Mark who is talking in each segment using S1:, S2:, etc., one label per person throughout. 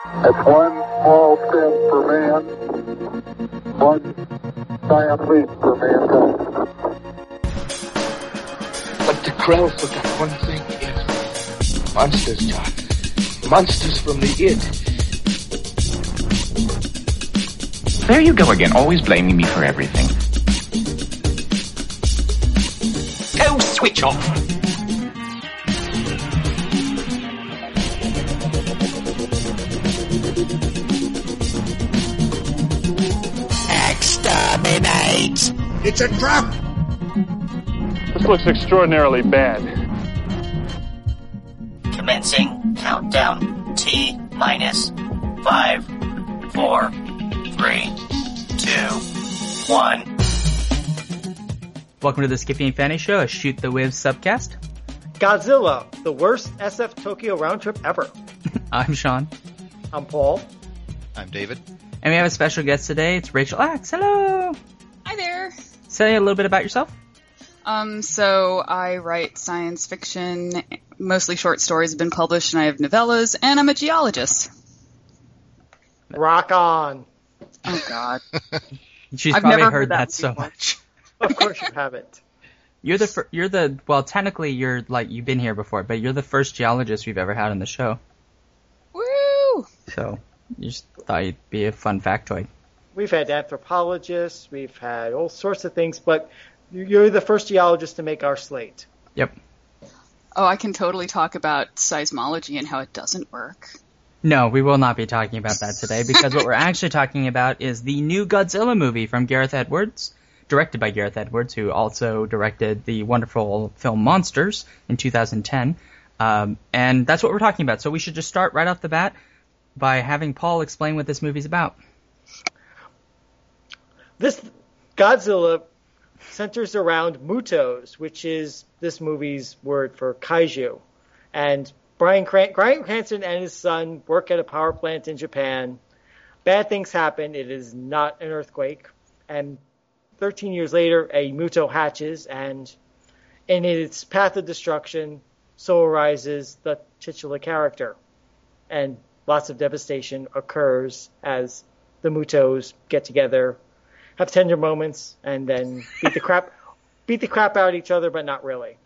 S1: It's one small step for man, one giant leap for mankind.
S2: But the Krell forgot one thing, yes. Monsters, John. Monsters from the id.
S3: There you go again, always blaming me for everything. Go switch off.
S4: Exterminate!
S5: It's a trap!
S6: This looks extraordinarily bad.
S4: Commencing countdown. T minus 5, 4, 3, 2, 1.
S7: Welcome to the Skippy and Fanny Show, a Shoot the Wiv subcast.
S8: Godzilla, the worst SF Tokyo round trip ever.
S7: I'm Sean.
S8: I'm Paul.
S9: I'm David.
S7: And we have a special guest today. It's Rachel Axe. Hello!
S10: Hi there!
S7: Say a little bit about yourself.
S10: So I write science fiction, mostly short stories have been published, and I have novellas, and I'm a geologist.
S8: Rock on.
S10: Oh, God.
S7: She's
S10: I've
S7: probably
S10: never
S7: heard that
S10: before.
S7: so much.
S8: Of course you haven't.
S7: Well, technically you've been here before, but you're the first geologist we've ever had on the show.
S10: Woo!
S7: So, you just thought it'd be a fun factoid.
S8: We've had anthropologists, we've had all sorts of things, but you're the first geologist to make our slate.
S7: Yep.
S10: Oh, I can totally talk about seismology and how it doesn't work.
S7: No, we will not be talking about that today, because what we're actually talking about is the new Godzilla movie from Gareth Edwards, directed by Gareth Edwards, who also directed the wonderful film Monsters in 2010. And that's what we're talking about. So we should just start right off the bat by having Paul explain what this movie's about.
S8: This Godzilla centers around Mutos, which is this movie's word for kaiju. And Bryan Cranston and his son work at a power plant in Japan. Bad things happen. It is not an earthquake. And 13 years later, a Muto hatches, and in its path of destruction, so arises the titular character. And lots of devastation occurs as the Mutos get together, have tender moments, and then beat the crap out of each other, but not really.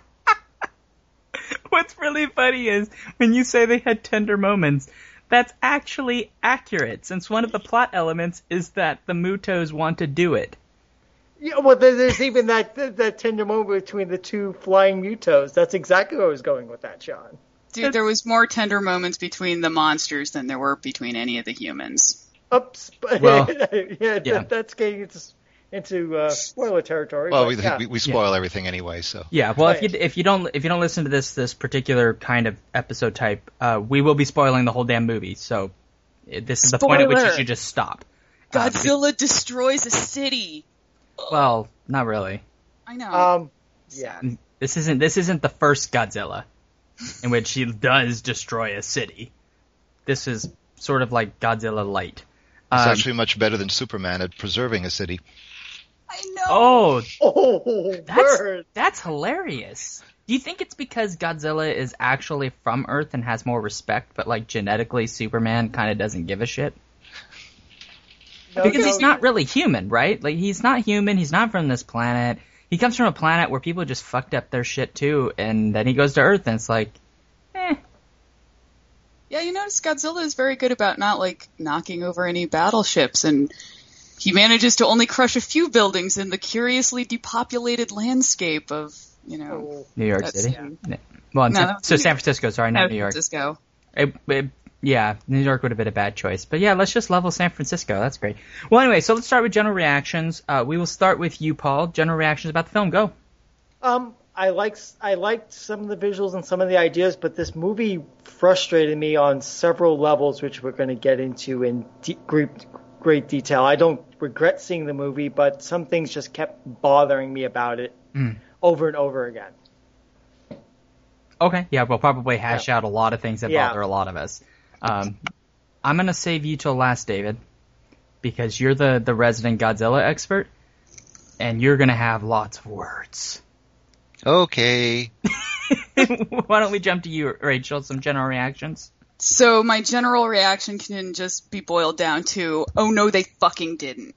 S7: What's really funny is when you say they had tender moments, that's actually accurate, since one of the plot elements is that the Mutos want to do it.
S8: Yeah, well, there's even that tender moment between the two flying Mutos. That's exactly where I was going with that, Sean.
S10: Dude, there was more tender moments between the monsters than there were between any of the humans.
S8: Oops.
S7: Well,
S8: yeah. That's getting into spoiler territory.
S9: Well, we spoil everything anyway, so.
S7: Yeah, well,
S8: Right.
S7: if you don't listen to this particular kind of episode type, we will be spoiling the whole damn movie. So this is the point at which you
S10: Spoiler!
S7: should just stop.
S10: Godzilla destroys a city!
S7: Well, not really.
S10: I know.
S8: Yeah.
S7: This isn't the first Godzilla in which he does destroy a city. This is sort of like Godzilla Light.
S9: It's actually much better than Superman at preserving a city.
S10: I know!
S7: That's hilarious. Do you think it's because Godzilla is actually from Earth and has more respect, but like genetically Superman kind of doesn't give a shit? Because he's not really human, right? Like, he's not human, he's not from this planet. He comes from a planet where people just fucked up their shit too, and then he goes to Earth and it's like,
S10: Yeah, you notice Godzilla is very good about not, knocking over any battleships, and he manages to only crush a few buildings in the curiously depopulated landscape of,
S7: New York City.
S10: Yeah.
S7: Well,
S10: No,
S7: San Francisco, sorry, not New York.
S10: Francisco.
S7: Yeah, New York would have been a bad choice. But yeah, let's just level San Francisco. That's great. Well, anyway, so let's start with general reactions. We will start with you, Paul. General reactions about the film. Go.
S8: I liked some of the visuals and some of the ideas, but this movie frustrated me on several levels, which we're going to get into in great detail. I don't regret seeing the movie, but some things just kept bothering me about it over and over again.
S7: Okay, yeah, we'll probably hash out a lot of things that bother a lot of us. I'm going to save you till last, David, because you're the resident Godzilla expert, and you're going to have lots of words.
S9: Okay.
S7: Why don't we jump to you, Rachel, some general reactions?
S10: So my general reaction can just be boiled down to, oh no, they fucking didn't.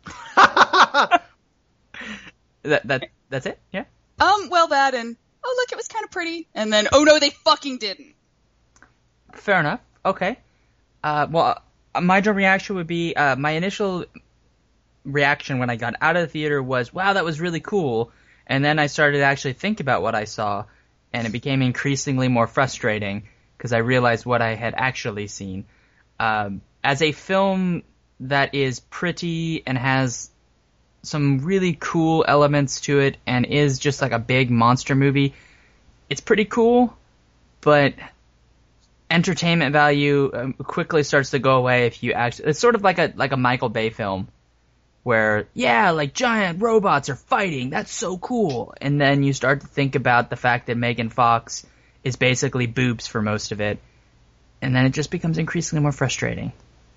S7: That's it? Yeah?
S10: Well, that and, oh look, it was kind of pretty. And then, oh no, they fucking didn't.
S7: Fair enough. Okay. Well, my general reaction would be, my initial reaction when I got out of the theater was, wow, that was really cool. And then I started to actually think about what I saw, and it became increasingly more frustrating because I realized what I had actually seen. As a film that is pretty and has some really cool elements to it and is just like a big monster movie, it's pretty cool, but entertainment value quickly starts to go away if you actually... It's sort of like a Michael Bay film where, yeah, like giant robots are fighting, that's so cool. And then you start to think about the fact that Megan Fox is basically boobs for most of it, and then it just becomes increasingly more frustrating.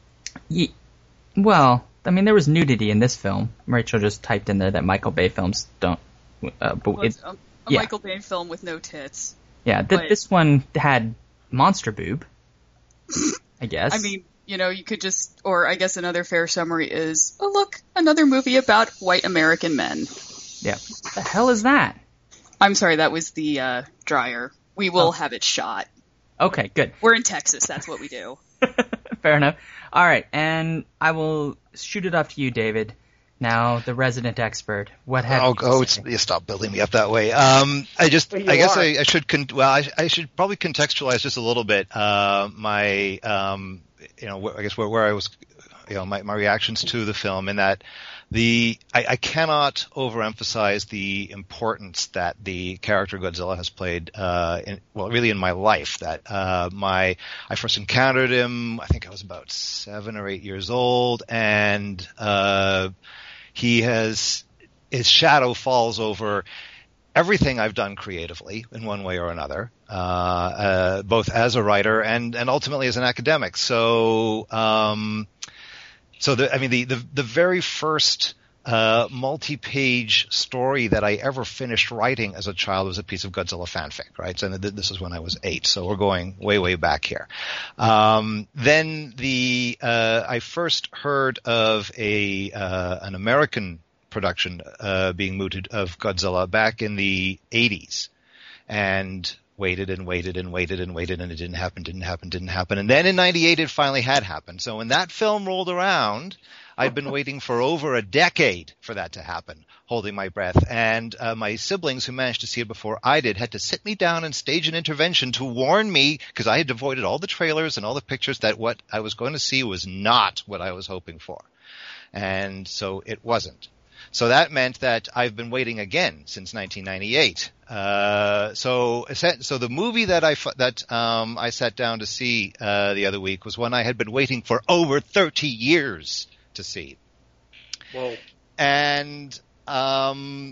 S7: Well, I mean, there was nudity in this film. Rachel just typed in there that Michael Bay films don't...
S10: It's a Michael Bay film with no tits.
S7: Yeah, this one had monster boob, I guess.
S10: I mean, you could just... Or I guess another fair summary is, oh look, another movie about white American men.
S7: Yeah. What the hell is that?
S10: I'm sorry, that was the dryer. We will have it shot.
S7: Okay, good.
S10: We're in Texas, that's what we do.
S7: Fair enough. All right, and I will shoot it off to you, David. Now, the resident expert. What have you to say?
S9: You stop building me up that way. I should probably contextualize just a little bit my where I was, my reactions to the film, in that I cannot overemphasize the importance that the character Godzilla has played, really in my life. That I first encountered him, I think I was about 7 or 8 years old, and his shadow falls over everything I've done creatively in one way or another, both as a writer and ultimately as an academic. So the very first multi-page story that I ever finished writing as a child was a piece of Godzilla fanfic, right? So this is when I was 8, so we're going way, way back here. Then I first heard of an American production being mooted of Godzilla back in the 80s, and waited and waited and waited and waited, and it didn't happen. And then in 98 it finally had happened. So when that film rolled around, I'd been waiting for over a decade for that to happen, holding my breath. And my siblings, who managed to see it before I did, had to sit me down and stage an intervention to warn me, because I had avoided all the trailers and all the pictures, that what I was going to see was not what I was hoping for. And so it wasn't. So that meant that I've been waiting again since 1998. So the movie that I sat down to see the other week was one I had been waiting for over 30 years to see.
S8: Whoa.
S9: And my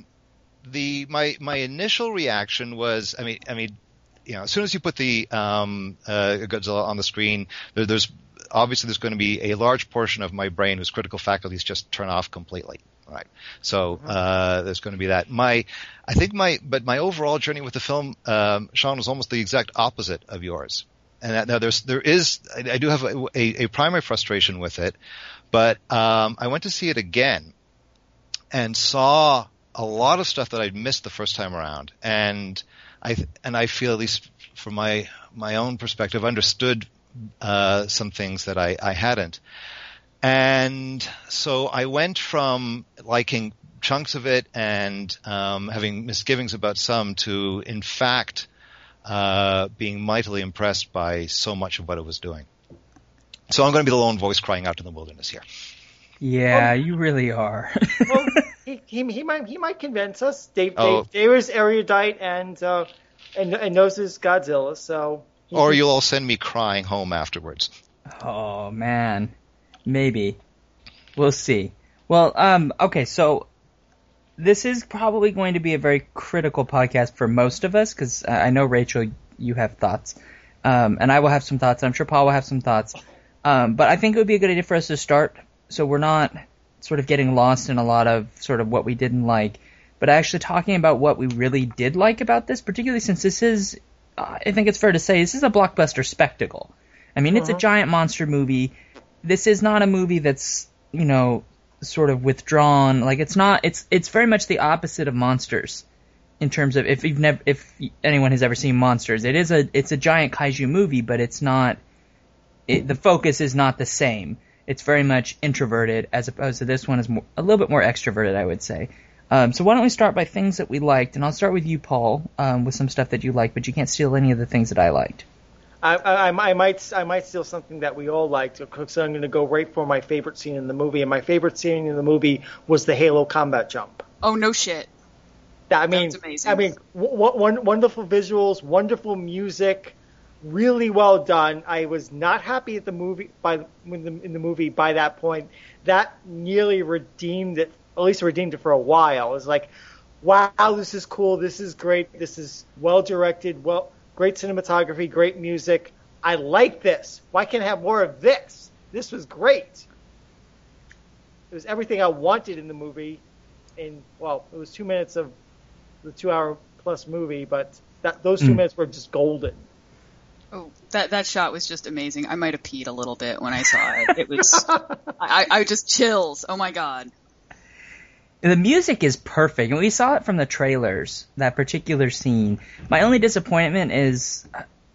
S9: initial reaction was, I mean, as soon as you put the Godzilla on the screen, there's going to be a large portion of my brain whose critical faculties just turn off completely. Right. So, there's going to be that. My overall journey with the film, Sean, was almost the exact opposite of yours. And now I do have a primary frustration with it, but, I went to see it again and saw a lot of stuff that I'd missed the first time around. And I feel, at least from my own perspective, understood, some things that I hadn't. And so I went from liking chunks of it and having misgivings about some to, in fact, being mightily impressed by so much of what it was doing. So I'm going to be the lone voice crying out in the wilderness here.
S7: Yeah, you really are.
S8: Well, he might convince us. Dave is erudite and knows his Godzilla, so.
S9: Or you'll all send me crying home afterwards.
S7: Oh man. Maybe. We'll see. Well, okay, so this is probably going to be a very critical podcast for most of us, because I know, Rachel, you have thoughts. And I will have some thoughts. I'm sure Paul will have some thoughts. But I think it would be a good idea for us to start so we're not sort of getting lost in a lot of sort of what we didn't like, but actually talking about what we really did like about this, particularly since this is, I think it's fair to say, this is a blockbuster spectacle. I mean, it's a giant monster movie. This is not a movie that's, sort of withdrawn. Like, it's very much the opposite of Monsters in terms of if anyone has ever seen Monsters. It's a giant kaiju movie, but it's not, the focus is not the same. It's very much introverted, as opposed to this one is a little bit more extroverted, I would say. So why don't we start by things that we liked, and I'll start with you, Paul, with some stuff that you liked, but you can't steal any of the things that I liked.
S8: I might steal something that we all liked, so I'm going to go right for my favorite scene in the movie, and my favorite scene in the movie was the Halo combat jump.
S10: Oh, no shit.
S8: That was amazing. Wonderful visuals, wonderful music. Really well done. I was not happy at the movie by that point. That nearly redeemed it, at least redeemed it for a while. It was like, wow, this is cool. This is great. This is well directed. Great cinematography, great music. I like this. Why can't I have more of this? This was great. It was everything I wanted in the movie. It was 2 minutes of the 2-hour plus movie, but those 2 minutes were just golden.
S10: Oh, that shot was just amazing. I might have peed a little bit when I saw it. It was, I just chills. Oh my god.
S7: The music is perfect, and we saw it from the trailers, that particular scene. My only disappointment is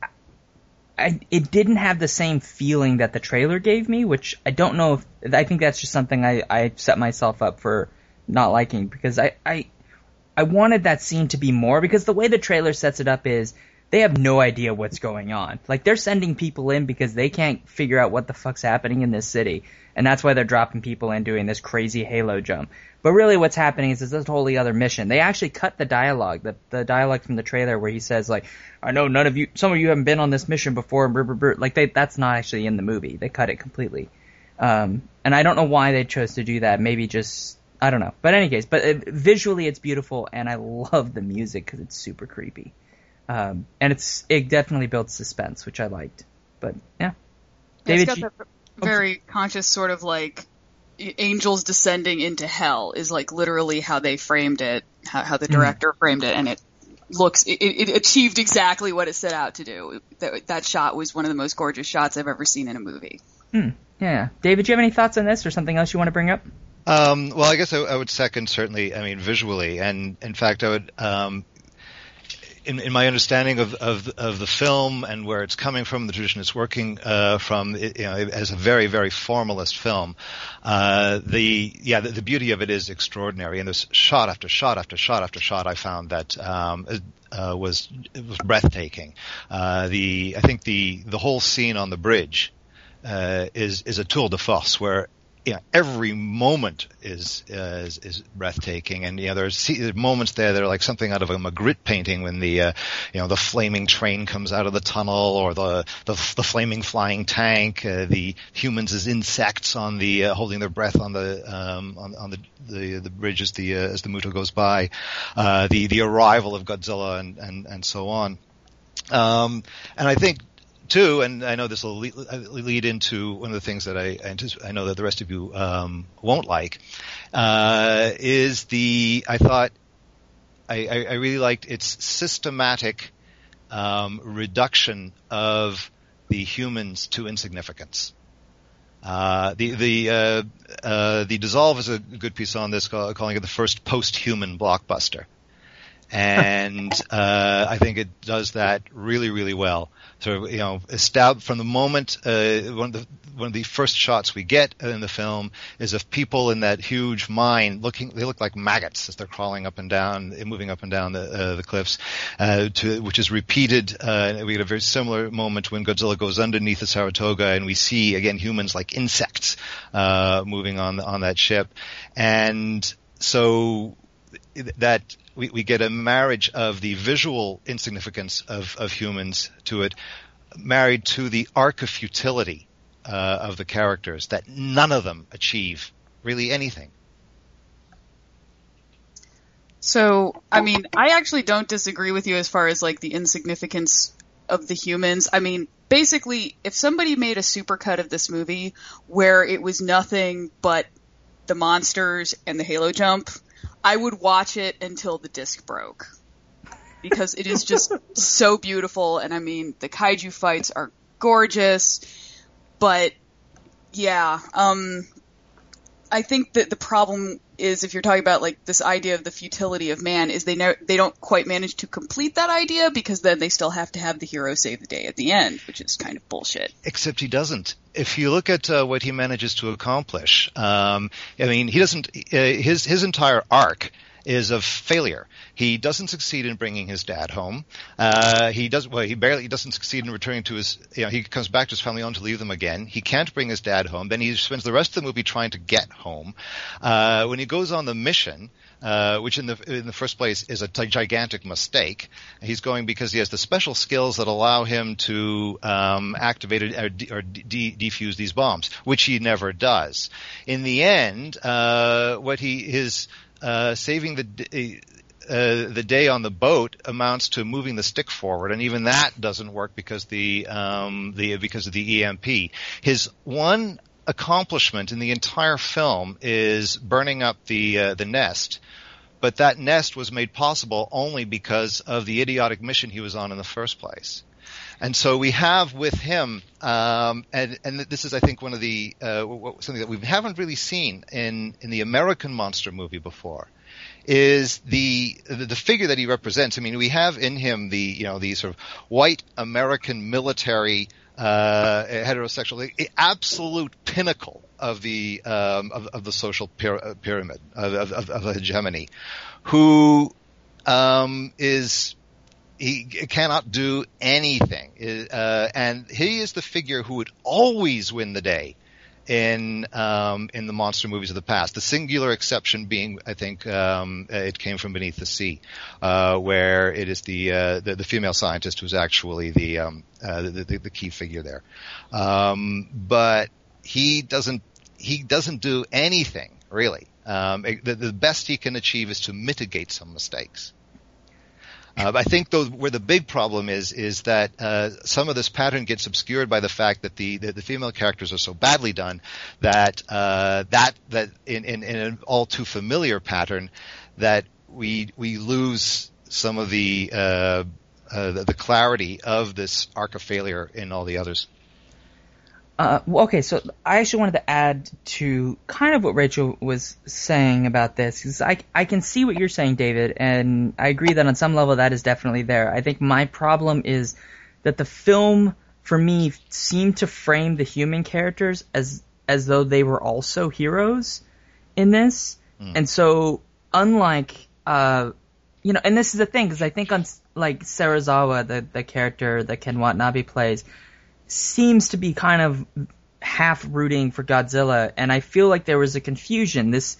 S7: it didn't have the same feeling that the trailer gave me, which I don't know if, I think that's just something I set myself up for not liking, because I wanted that scene to be more, because the way the trailer sets it up is, they have no idea what's going on. Like, they're sending people in because they can't figure out what the fuck's happening in this city. And that's why they're dropping people in doing this crazy Halo jump. But really what's happening is this totally other mission. They actually cut the dialogue, the dialogue from the trailer where he says, like, I know some of you haven't been on this mission before, like, that's not actually in the movie. They cut it completely. And I don't know why they chose to do that. Maybe just, I don't know. But in any case, visually it's beautiful, and I love the music because it's super creepy. And it definitely builds suspense, which I liked. But yeah,
S10: David, it's got that very conscious sort of like angels descending into hell is like literally how they framed it, how the director framed it, and it achieved exactly what it set out to do. That shot was one of the most gorgeous shots I've ever seen in a movie.
S7: Yeah, David, do you have any thoughts on this, or something else you want to bring up?
S9: Well, I guess I would second certainly. I mean, visually, and in fact, I would. In my understanding of the film and where it's coming from, the tradition it's working from, as a very, very formalist film, the beauty of it is extraordinary. And there's shot after shot after shot after shot I found that was breathtaking. I think the whole scene on the bridge is a tour de force where every moment is breathtaking, and there's moments there that are like something out of a Magritte painting when the flaming train comes out of the tunnel, or the flaming flying tank, the humans as insects on the holding their breath on the bridge as the Muto goes by, the arrival of Godzilla and so on, and I think. Too, and I know this will lead into one of the things that I know that the rest of you won't like, is I thought I really liked its systematic reduction of the humans to insignificance. The Dissolve is a good piece on this, calling it the first post-human blockbuster. And I think it does that really, really well. So, from the moment one of the first shots we get in the film is of people in that huge mine they look like maggots as they're crawling up and down, moving up and down the cliffs, which is repeated. We get a very similar moment when Godzilla goes underneath the Saratoga, and we see again humans like insects moving on that ship, and so that. We get a marriage of the visual insignificance of humans to it, married to the arc of futility of the characters, that none of them achieve really anything.
S10: So, I mean, I actually don't disagree with you as far as like the insignificance of the humans. I mean, basically, if somebody made a supercut of this movie where it was nothing but the monsters and the Halo jump, I would watch it until the disc broke, because it is just so beautiful. And I mean, the kaiju fights are gorgeous, but yeah, I think that the problem is, if you're talking about like this idea of the futility of man, is they don't quite manage to complete that idea, because then they still have to have the hero save the day at the end, which is kind of bullshit.
S9: Except he doesn't. If you look at what he manages to accomplish, I mean, he doesn't. His entire arc is of failure. He doesn't succeed in bringing his dad home. He doesn't succeed in returning to his, he comes back to his family only to leave them again. He can't bring his dad home. Then he spends the rest of the movie trying to get home. When he goes on the mission, which in the first place is a gigantic mistake, he's going because he has the special skills that allow him to activate or defuse these bombs, which he never does. In the end, saving the day on the boat amounts to moving the stick forward, and even that doesn't work because of the EMP. His one accomplishment in the entire film is burning up the nest, but that nest was made possible only because of the idiotic mission he was on in the first place. And so we have with him, and this is, I think, one of the something that we haven't really seen in the American monster movie before, is the figure that he represents. I mean, we have in him the sort of white American military heterosexual, the absolute pinnacle of the social pyramid of hegemony, who is. He cannot do anything, and he is the figure who would always win the day in the monster movies of the past. The singular exception being, I think, It Came from Beneath the Sea, where it is the female scientist who's actually the key figure there. But he doesn't do anything really. The best he can achieve is to mitigate some mistakes. I think, though, where the big problem is that some of this pattern gets obscured by the fact that the female characters are so badly done that in an all too familiar pattern that we lose some of the clarity of this arc of failure in all the others.
S7: Okay, so I actually wanted to add to kind of what Rachel was saying about this, because I can see what you're saying, David, and I agree that on some level that is definitely there. I think my problem is that the film, for me, seemed to frame the human characters as though they were also heroes in this. And so, unlike, and this is the thing, because I think on, like, Serizawa, the character that Ken Watanabe plays, seems to be kind of half rooting for Godzilla, and I feel like there was a confusion. This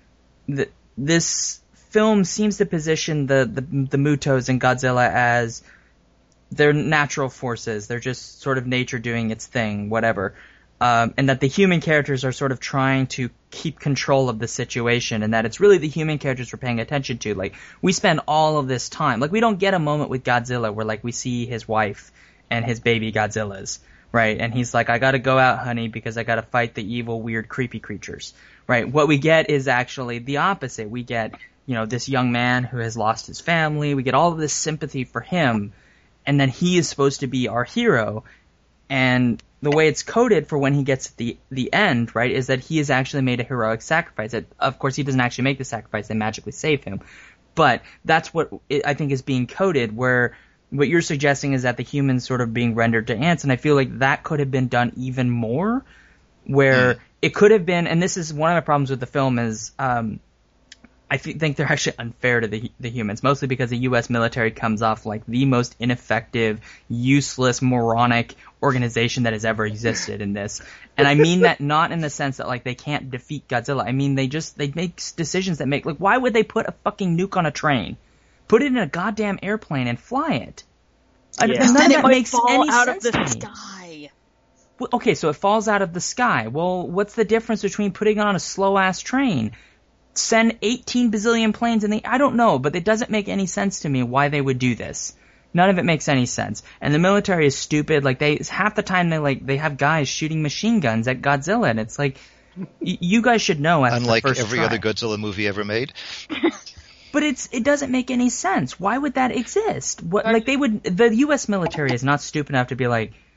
S7: film seems to position the Mutos and Godzilla as they're natural forces. They're just sort of nature doing its thing, whatever. And that the human characters are sort of trying to keep control of the situation, and that it's really the human characters we're paying attention to. Like, we spend all of this time, like, we don't get a moment with Godzilla where, like, we see his wife and his baby Godzillas, right? And he's like, I gotta go out, honey, because I gotta fight the evil, weird, creepy creatures, right? What we get is actually the opposite. We get, this young man who has lost his family. We get all of this sympathy for him, and then he is supposed to be our hero. And the way it's coded for when he gets to the end, right, is that he has actually made a heroic sacrifice. Of course, he doesn't actually make the sacrifice. They magically save him. But that's what I think is being coded, where what you're suggesting is that the humans sort of being rendered to ants, and I feel like that could have been done even more, where it could have been, and this is one of the problems with the film is, I think they're actually unfair to the humans, mostly because the U.S. military comes off like the most ineffective, useless, moronic organization that has ever existed in this. And I mean that not in the sense that, like, they can't defeat Godzilla. I mean, they make decisions that make, like, why would they put a fucking nuke on a train? Put it in a goddamn airplane and fly it. None of that makes any sense to me.
S10: Sky.
S7: Well, okay, so it falls out of the sky. Well, what's the difference between putting it on a slow-ass train? Send 18 bazillion planes in I don't know, but it doesn't make any sense to me why they would do this. None of it makes any sense. And the military is stupid. Like, half the time they have guys shooting machine guns at Godzilla, and it's like, you guys should know after
S9: Unlike
S7: the first
S9: every
S7: try.
S9: other Godzilla movie ever made.
S7: But it doesn't make any sense. Why would that exist? The U.S. military is not stupid enough to be like,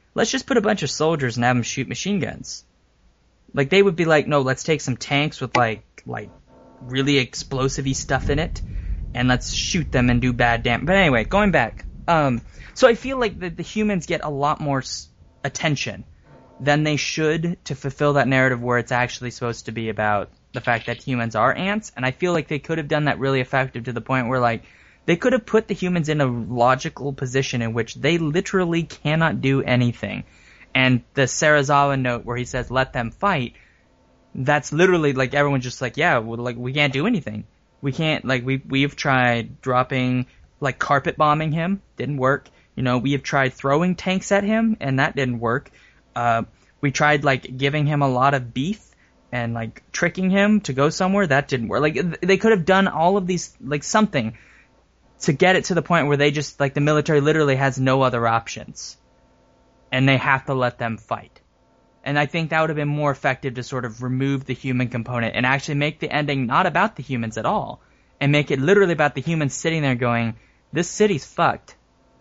S7: let's just put a bunch of soldiers and have them shoot machine guns. Like, they would be like, no, let's take some tanks with, like really explosive-y stuff in it, and let's shoot them and do bad damage. But anyway, going back. So I feel like the humans get a lot more attention than they should to fulfill that narrative where it's actually supposed to be about the fact that humans are ants. And I feel like they could have done that really effective to the point where, like, they could have put the humans in a logical position in which they literally cannot do anything. And the Serizawa note where he says, let them fight, that's literally, like, everyone's just like, yeah, well, like, we can't do anything. We can't, like, we've tried dropping, like, carpet bombing him, didn't work. You know, we have tried throwing tanks at him, and that didn't work. We tried, like, giving him a lot of beef and, like, tricking him to go somewhere, that didn't work. Like, they could have done all of these, like, something to get it to the point where they just, like, the military literally has no other options. And they have to let them fight. And I think that would have been more effective to sort of remove the human component and actually make the ending not about the humans at all. And make it literally about the humans sitting there going, this city's fucked.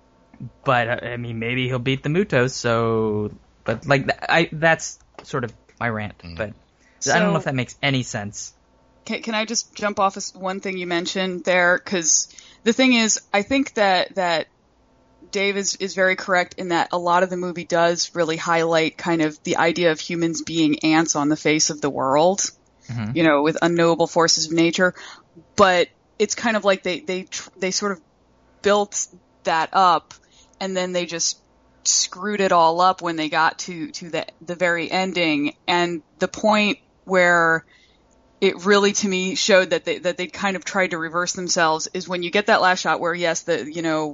S7: But, I mean, maybe he'll beat the Mutos, so... But, like, that's sort of my rant. But so, I don't know if that makes any sense.
S10: Can I just jump off one thing you mentioned there? Because the thing is, I think that Dave is very correct in that a lot of the movie does really highlight kind of the idea of humans being ants on the face of the world, you know, with unknowable forces of nature. But it's kind of like they sort of built that up, and then they just screwed it all up when they got to the very ending. And the point where it really, to me, showed that they kind of tried to reverse themselves is when you get that last shot where, yes, the, you know,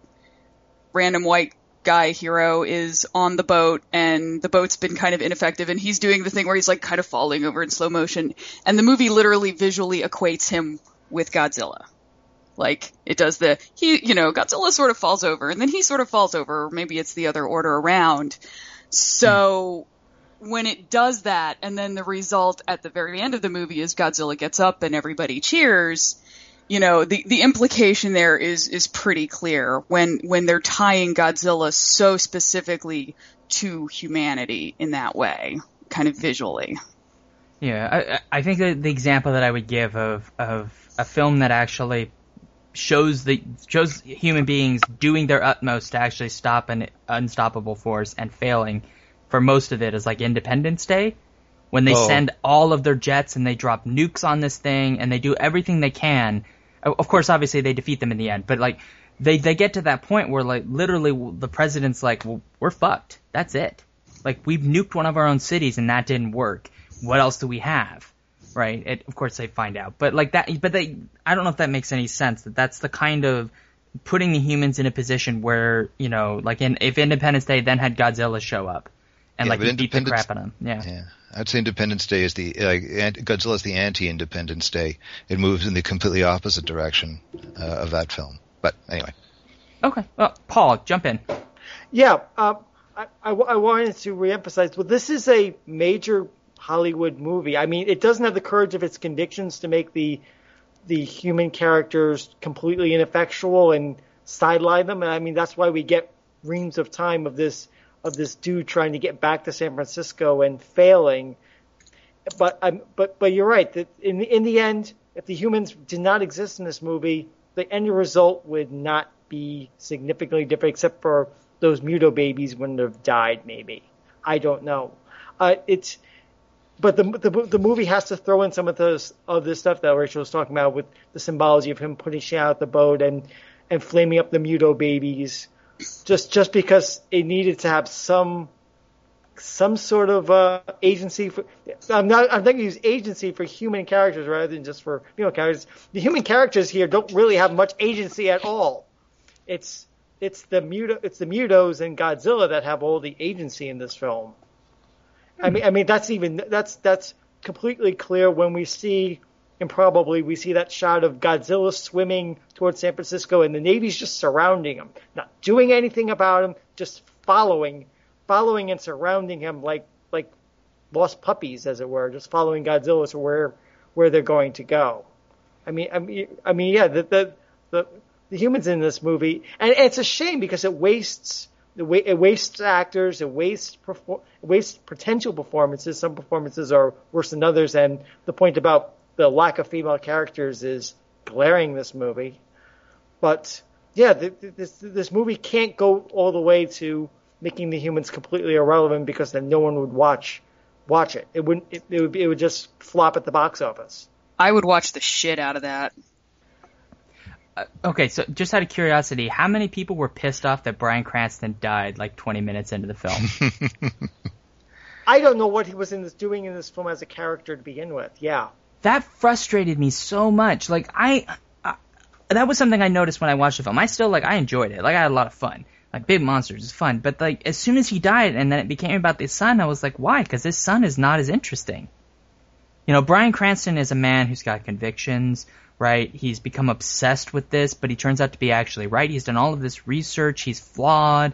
S10: random white guy hero is on the boat and the boat's been kind of ineffective and he's doing the thing where he's like kind of falling over in slow motion, and the movie literally visually equates him with Godzilla. Like, it does Godzilla sort of falls over and then he sort of falls over, or maybe it's the other order around. So when it does that, and then the result at the very end of the movie is Godzilla gets up and everybody cheers, you know, the implication there is pretty clear when they're tying Godzilla so specifically to humanity in that way, kind of visually.
S7: Yeah, I think that the example that I would give of a film that actually shows human beings doing their utmost to actually stop an unstoppable force and failing for most of it is like Independence Day, when they send all of their jets and they drop nukes on this thing and they do everything they can. Of course, obviously they defeat them in the end, but like they get to that point where like literally the president's like, well, we're fucked. That's it. Like, we've nuked one of our own cities and that didn't work. What else do we have? Right? Of course they find out. But like that, I don't know if that makes any sense. That's the kind of putting the humans in a position where, you know, like if Independence Day then had Godzilla show up and like beat the crap out of him. Yeah.
S9: I'd say Independence Day is Godzilla is the anti-Independence Day. It moves in the completely opposite direction of that film. But anyway.
S7: Okay. Well, Paul, jump in.
S8: Yeah. I wanted to reemphasize. Well, this is a major Hollywood movie. I mean, it doesn't have the courage of its convictions to make the human characters completely ineffectual and sideline them. And I mean, that's why we get reams of time of this dude trying to get back to San Francisco and failing. But you're right that in the end, if the humans did not exist in this movie, the end result would not be significantly different, except for those Muto babies wouldn't have died. Maybe, I don't know. But the movie has to throw in some of this stuff that Rachel was talking about with the symbology of him pushing out the boat and flaming up the Muto babies, just because it needed to have some sort of agency. I'm not going to use agency for human characters rather than just for characters. The human characters here don't really have much agency at all. It's the Mutos and Godzilla that have all the agency in this film. I mean that's completely clear when we see that shot of Godzilla swimming towards San Francisco and the Navy's just surrounding him, not doing anything about him, just following and surrounding him like lost puppies, as it were, just following Godzilla to where they're going to go. I mean, yeah, the humans in this movie, and it's a shame because it wastes It wastes actors. It wastes potential performances. Some performances are worse than others, and the point about the lack of female characters is glaring this movie. But yeah, this movie can't go all the way to making the humans completely irrelevant, because then no one would watch it. It would just flop at the box office.
S10: I would watch the shit out of that.
S7: Okay, so just out of curiosity, how many people were pissed off that Bryan Cranston died like 20 minutes into the film?
S8: I don't know what he was doing in this film as a character to begin with. Yeah.
S7: That frustrated me so much. Like, that was something I noticed when I watched the film. I enjoyed it. Like, I had a lot of fun. Like, Big Monsters is fun. But, like, as soon as he died and then it became about his son, I was like, why? Because his son is not as interesting. You know, Bryan Cranston is a man who's got convictions, right? He's become obsessed with this, but he turns out to be actually right. He's done all of this research. He's flawed.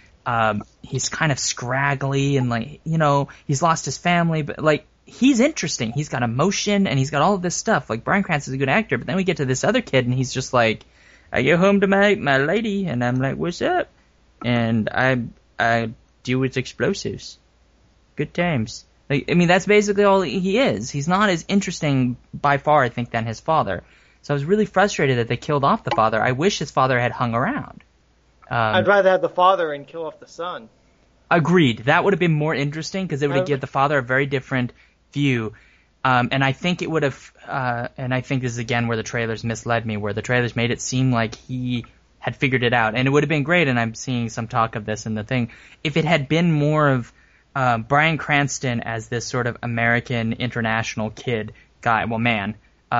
S7: He's kind of scraggly and, like, you know, he's lost his family. But, like, he's interesting. He's got emotion and he's got all of this stuff. Like, Bryan Cranston's a good actor. But then we get to this other kid and he's just like, I get home to my lady. And I'm like, what's up? And I deal with explosives. Good times. Like, I mean, that's basically all he is. He's not as interesting by far, I think, than his father. So I was really frustrated that they killed off the father. I wish his father had hung around.
S8: I'd rather have the father and kill off the son.
S7: Agreed. That would have been more interesting because it would have given the father a very different view. And I think it would have, and I think this is again where the trailers misled me, where the trailers made it seem like he had figured it out. And it would have been great, and I'm seeing some talk of this in the thing, if it had been more of Bryan Cranston as this sort of American international kid guy, well, man,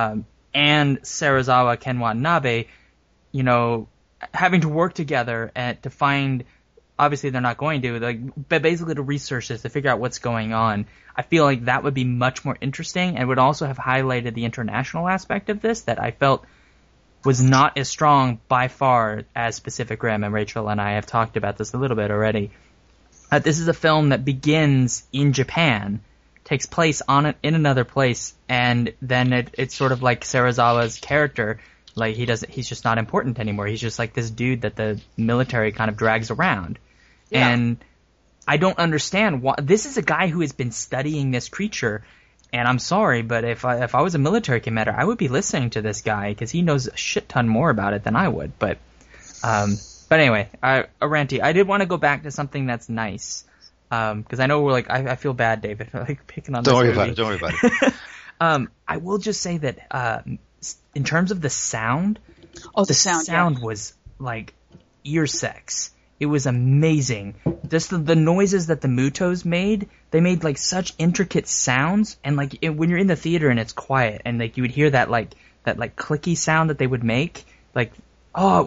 S7: and Serizawa Ken Watanabe, you know, having to work together to find, obviously they're not going to, like, but basically to research this, to figure out what's going on. I feel like that would be much more interesting, and would also have highlighted the international aspect of this that I felt was not as strong by far as Pacific Rim, and Rachel and I have talked about this a little bit already. This is a film that begins in Japan, takes place in another place, and then it's sort of like Serizawa's character. Like, he's just not important anymore. He's just like this dude that the military kind of drags around. Yeah. And I don't understand why. This is a guy who has been studying this creature, and I'm sorry, but if I was a military commander, I would be listening to this guy because he knows a shit ton more about it than I would. But anyway, Aranti, I did want to go back to something that's nice, because I know we're like, I feel bad, David, like picking on this movie.
S9: Don't worry about it.
S7: I will just say that in terms of the sound,
S10: the sound
S7: was like ear sex. It was amazing. Just the noises that the Mutos made, they made like such intricate sounds, and like when you're in the theater and it's quiet, and like you would hear that clicky sound that they would make, like, oh,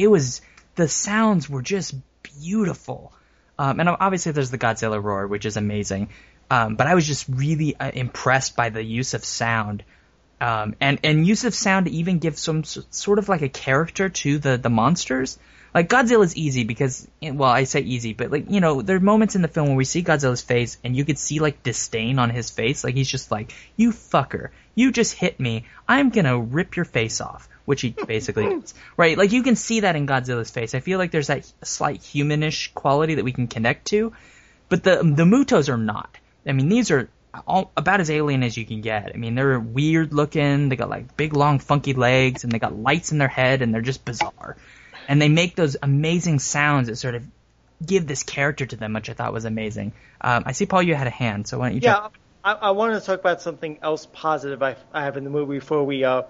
S7: the sounds were just beautiful. And obviously there's the Godzilla roar, which is amazing. But I was just really impressed by the use of sound. And use of sound to even give some sort of like a character to the monsters. Like, Godzilla's easy because, well, I say easy, but like, you know, there are moments in the film where we see Godzilla's face and you could see like disdain on his face. Like, he's just like, you fucker, you just hit me, I'm gonna rip your face off, which he basically does. Right? Like, you can see that in Godzilla's face. I feel like there's that slight humanish quality that we can connect to, but the Mutos are not. I mean, these are all about as alien as you can get. I mean, they're weird looking, they got like big, long, funky legs, and they got lights in their head, and they're just bizarre. And they make those amazing sounds that sort of give this character to them, which I thought was amazing. I see, Paul, you had a hand, so why don't you jump?
S8: Yeah, I wanted to talk about something else positive I have in the movie before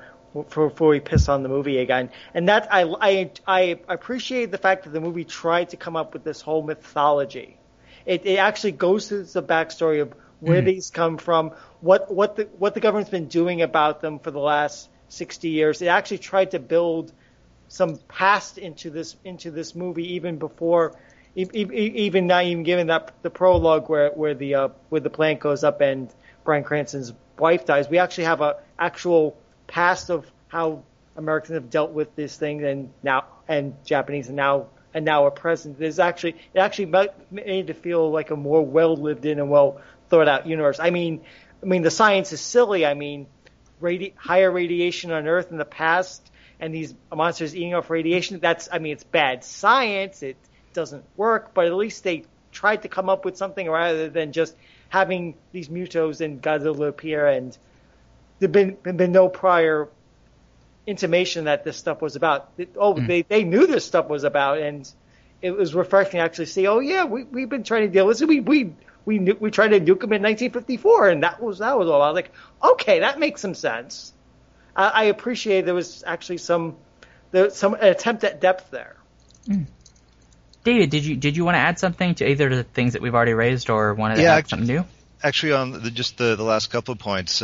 S8: we piss on the movie again. And that I appreciate the fact that the movie tried to come up with this whole mythology. It actually goes through the backstory of where these come from, what the government's been doing about them for the last 60 years. It actually tried to build some past into this movie, even before, even not even given that the prologue where the plant goes up and Bryan Cranston's wife dies. We actually have a actual past of how Americans have dealt with this thing, and Japanese and now a present. It actually made it feel like a more well lived in and well thought out universe. I mean the science is silly. I mean, higher radiation on Earth in the past, and these monsters eating off radiation. It's bad science. It doesn't work, but at least they tried to come up with something rather than just having these Mutos and Godzilla appear, and there'd been no prior intimation that this stuff was about. They knew this stuff was about, and it was refreshing to actually see, oh yeah, we've been trying to deal with it. We tried to nuke them in 1954, and that was all. I was like, okay, that makes some sense. I appreciate there was actually some attempt at depth there.
S7: David, did you want to add something to either of the things that we've already raised, or wanted to add something new?
S9: Actually, on the last couple of points,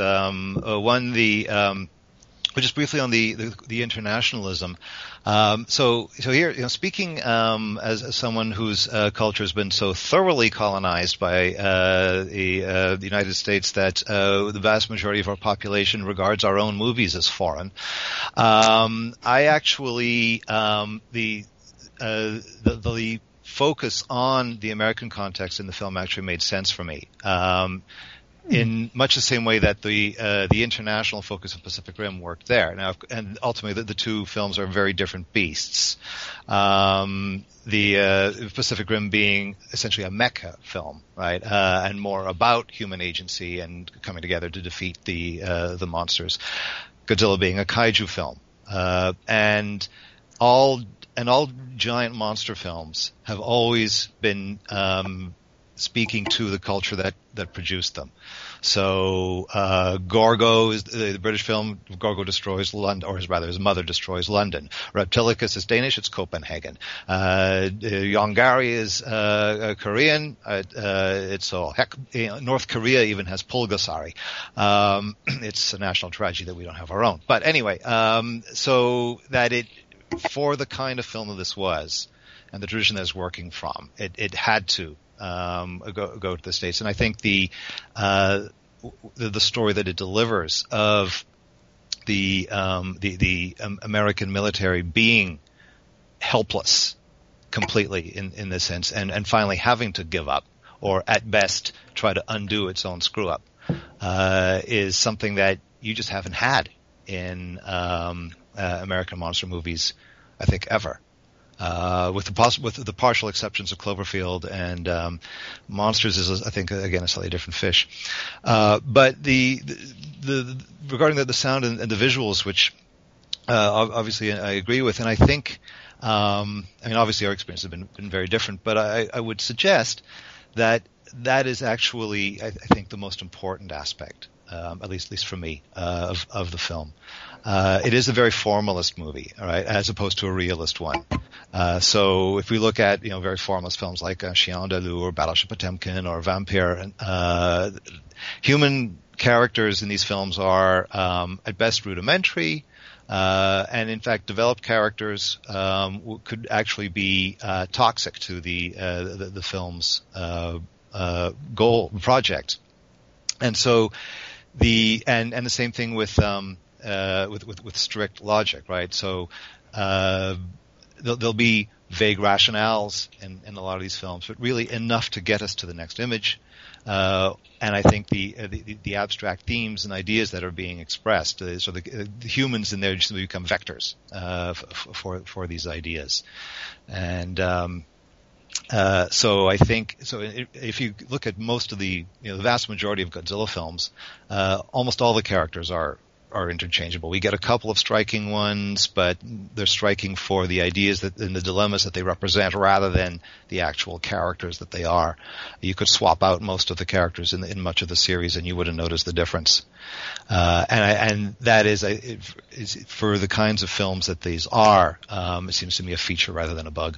S9: just briefly on the internationalism. So here, speaking as someone whose culture has been so thoroughly colonized by the United States that the vast majority of our population regards our own movies as foreign, I actually the focus on the American context in the film actually made sense for me. In much the same way that the international focus of Pacific Rim worked there. Now, and ultimately, the two films are very different beasts. The Pacific Rim being essentially a mecha film, right, and more about human agency and coming together to defeat the monsters. Godzilla being a kaiju film, and all giant monster films have always been speaking to the culture that produced them. So Gorgo is the British film. Gorgo destroys London, or rather his mother destroys London. Reptilicus is Danish. It's Copenhagen. Yongari is Korean. North Korea even has Pulgasari. It's a national tragedy that we don't have our own. But anyway, so that for the kind of film that this was, and the tradition that it's working from, it had to go to the States. And I think the story that it delivers of the American military being helpless completely in this sense, and finally having to give up, or at best try to undo its own screw up, is something that you just haven't had in American monster movies, I think, ever. With the partial exceptions of Cloverfield and Monsters is, I think, again, a slightly different fish. But regarding the sound and the visuals, which obviously I agree with, and I think, obviously our experience has been very different, but I would suggest that is actually, I think, the most important aspect, at least for me, of the film. It is a very formalist movie, all right, as opposed to a realist one. So if we look at, very formalist films like Chien de Loup or Battleship Potemkin or Vampire, human characters in these films are, at best, rudimentary, and in fact, developed characters could actually be toxic to the film's goal project. And so the same thing with strict logic, right? So there'll be vague rationales in a lot of these films, but really enough to get us to the next image. And I think the abstract themes and ideas that are being expressed, so the humans in there just become vectors for these ideas. And so I think, if you look at most of the vast majority of Godzilla films, almost all the characters are interchangeable. We get a couple of striking ones, but they're striking for the ideas and the dilemmas that they represent rather than the actual characters that they are. You could swap out most of the characters in much of the series and you wouldn't notice the difference. And that is for the kinds of films that these are, it seems to me a feature rather than a bug.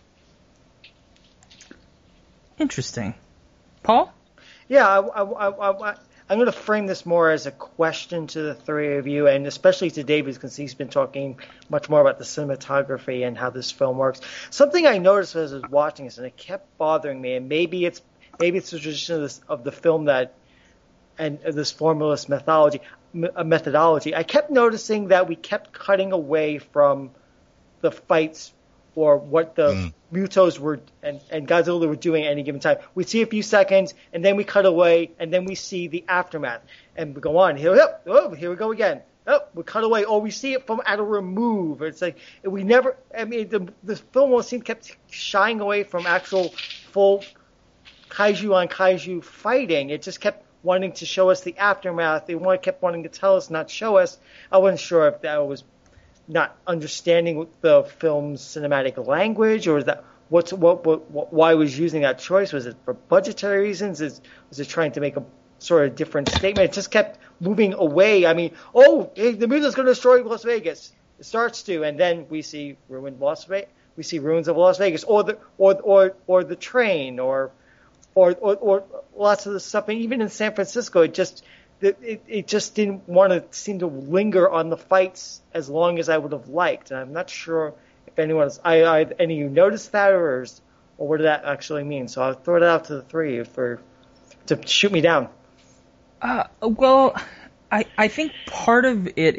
S7: Interesting. Paul?
S8: Yeah, I'm going to frame this more as a question to the three of you, and especially to David, because he's been talking much more about the cinematography and how this film works. Something I noticed as I was watching this, and it kept bothering me, and maybe it's the tradition of the film and this formalist methodology. I kept noticing that we kept cutting away from the fights or what the Mutos were and Godzilla were doing at any given time. We see a few seconds, and then we cut away, and then we see the aftermath. And we go on. Here we go again. oh, we cut away, or we see it from at a remove. It's like we never. I mean, the film almost kept shying away from actual full kaiju on kaiju fighting. It just kept wanting to show us the aftermath. They kept wanting to tell us, not show us. I wasn't sure if that was not understanding the film's cinematic language, or is that why was using that choice? Was it for budgetary reasons? Was it trying to make a sort of different statement? It just kept moving away. I mean, the mutant's going to destroy Las Vegas. It starts to, and then we see ruins of Las Vegas, or the train, or lots of the stuff. And even in San Francisco, it just didn't want to seem to linger on the fights as long as I would have liked. And I'm not sure if any of you noticed that, or what did that actually mean. So I'll throw it out to the three to shoot me down.
S7: Well, I think part of it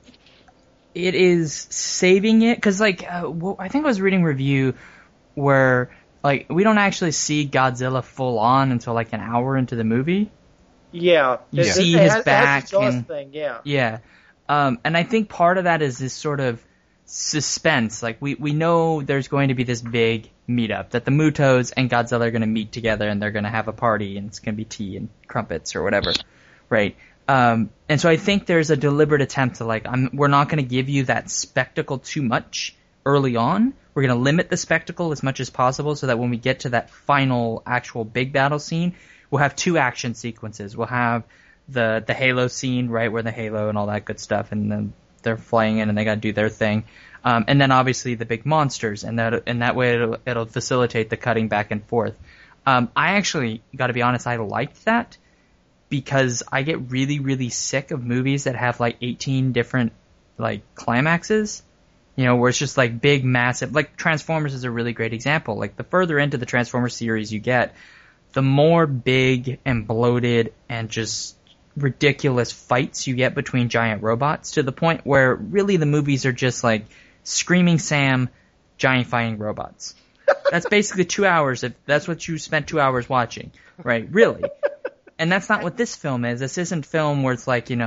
S7: is saving it, because I think I was reading a review where we don't actually see Godzilla full on until an hour into the movie.
S8: Yeah,
S7: you see his back
S8: thing,
S7: yeah. And I think part of that is this sort of suspense. We know there's going to be this big meetup, that the Mutos and Godzilla are going to meet together and they're going to have a party, and it's going to be tea and crumpets or whatever, right? And so I think there's a deliberate attempt to we're not going to give you that spectacle too much early on. We're going to limit the spectacle as much as possible so that when we get to that final actual big battle scene, we'll have two action sequences. We'll have the Halo scene, right, where the Halo and all that good stuff, and then they're flying in and they got to do their thing. And then obviously the big monsters, and that way it'll facilitate the cutting back and forth. I actually, got to be honest, I liked that, because I get really, really sick of movies that have 18 different climaxes. Where it's just big, massive, Transformers is a really great example. The further into the Transformers series you get, the more big and bloated and just ridiculous fights you get between giant robots, to the point where really the movies are just Screaming Sam, giant fighting robots. That's basically 2 hours. If that's what you spent 2 hours watching, right? Really. And that's not what this film is. This isn't film where it's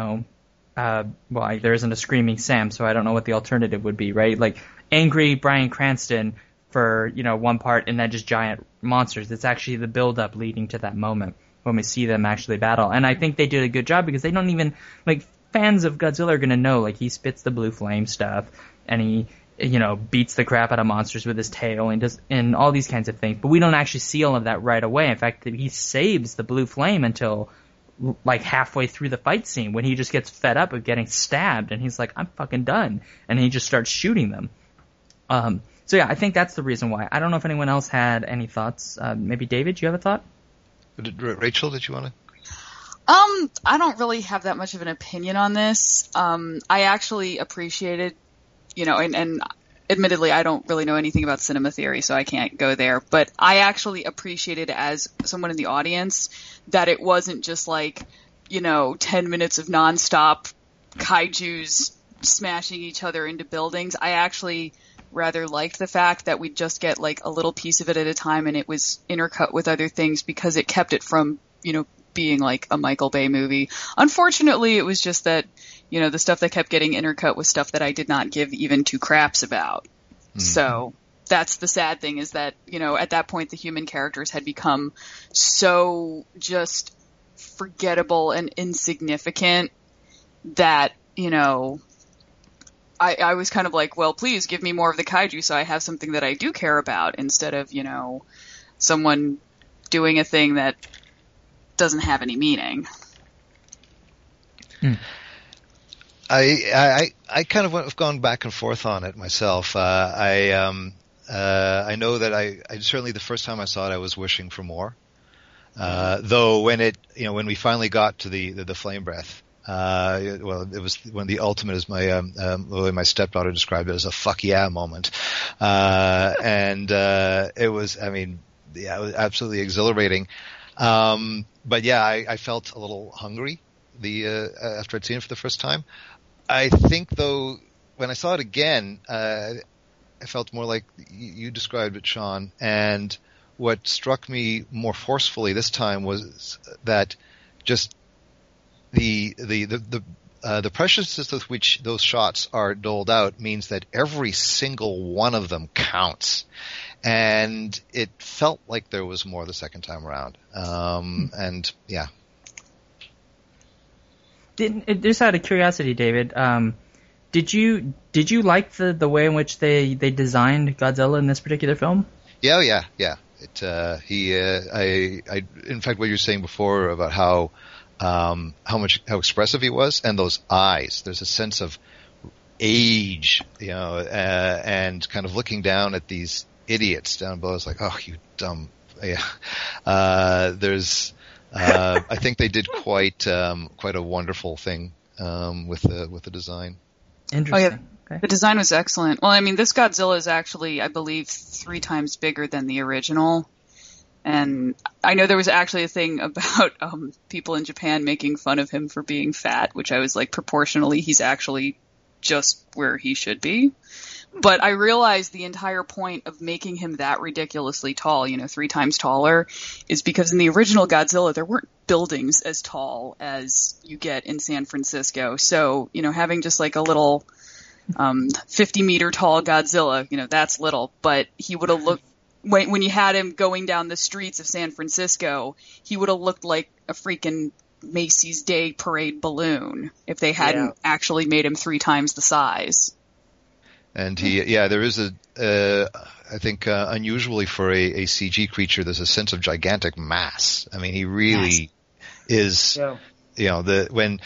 S7: there isn't a Screaming Sam, so I don't know what the alternative would be, right? Angry Bryan Cranston for, one part, and then just giant monsters. It's actually the build-up leading to that moment when we see them actually battle. And I think they did a good job, because they don't even, fans of Godzilla are going to know, he spits the blue flame stuff, and he, beats the crap out of monsters with his tail, and all these kinds of things. But we don't actually see all of that right away. In fact, he saves the blue flame until halfway through the fight scene, when he just gets fed up of getting stabbed, and he's like, I'm fucking done. And he just starts shooting them. So yeah, I think that's the reason why. I don't know if anyone else had any thoughts. Maybe David, you have a thought?
S9: Rachel, did you want to?
S10: I don't really have that much of an opinion on this. I actually appreciated, and admittedly, I don't really know anything about cinema theory, so I can't go there. But I actually appreciated, as someone in the audience, that it wasn't just 10 minutes of nonstop kaijus smashing each other into buildings. I actually rather liked the fact that we'd just get a little piece of it at a time, and it was intercut with other things, because it kept it from, being a Michael Bay movie. Unfortunately, it was just that, the stuff that kept getting intercut was stuff that I did not give even two craps about. Mm-hmm. So that's the sad thing, is that, at that point the human characters had become so just forgettable and insignificant that, I was kind of well, please give me more of the kaiju so I have something that I do care about, instead of, someone doing a thing that doesn't have any meaning.
S9: I kind of have gone back and forth on it myself. I know that I certainly, the first time I saw it, I was wishing for more. Though when we finally got to the flame breath, it was when the ultimate, as the way my stepdaughter described it, as a fuck yeah moment. It was, it was absolutely exhilarating. But yeah, I felt a little hungry after I'd seen it for the first time. I think, though, when I saw it again, I felt more like you described it, Sean. And what struck me more forcefully this time was that just the the preciousness with which those shots are doled out means that every single one of them counts. And it felt like there was more the second time around. And yeah.
S7: Just out of curiosity, David, did you like the way in which they designed Godzilla in this particular film?
S9: Yeah. In fact, what you were saying before about how expressive he was, and those eyes, there's a sense of age, and kind of looking down at these idiots down below. It's like, oh, you dumb, yeah. I think they did quite a wonderful thing with the design.
S7: Interesting.
S10: Oh, yeah. Okay. The design was excellent. Well, I mean, this Godzilla is actually, I believe, 3 times bigger than the original. And I know there was actually a thing about people in Japan making fun of him for being fat, which I was like, proportionally, he's actually just where he should be. But I realized the entire point of making him that ridiculously tall, 3 times taller, is because in the original Godzilla, there weren't buildings as tall as you get in San Francisco. So, having just like a little 50-meter tall Godzilla, that's little. But he would have looked, when you had him going down the streets of San Francisco, he would have looked like a freaking Macy's Day Parade balloon if they hadn't actually made him 3 times the size.
S9: And there is I think unusually for a CG creature, there's a sense of gigantic mass. I mean, he really is. Yeah. When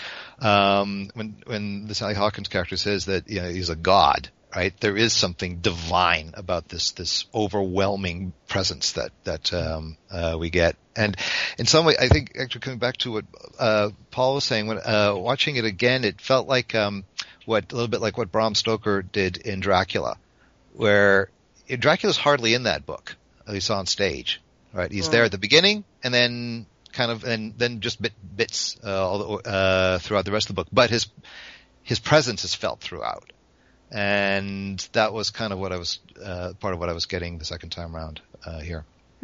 S9: the Sally Hawkins character says that he's a god, right? There is something divine about this overwhelming presence that we get. And in some way, I think actually coming back to what Paul was saying, when watching it again, it felt like a little bit like what Bram Stoker did in Dracula, where Dracula's hardly in that book, at least on stage, right? He's there at the beginning, and then then just bits throughout the rest of the book. But his presence is felt throughout, and that was kind of what I was part of what I was getting the second time around here.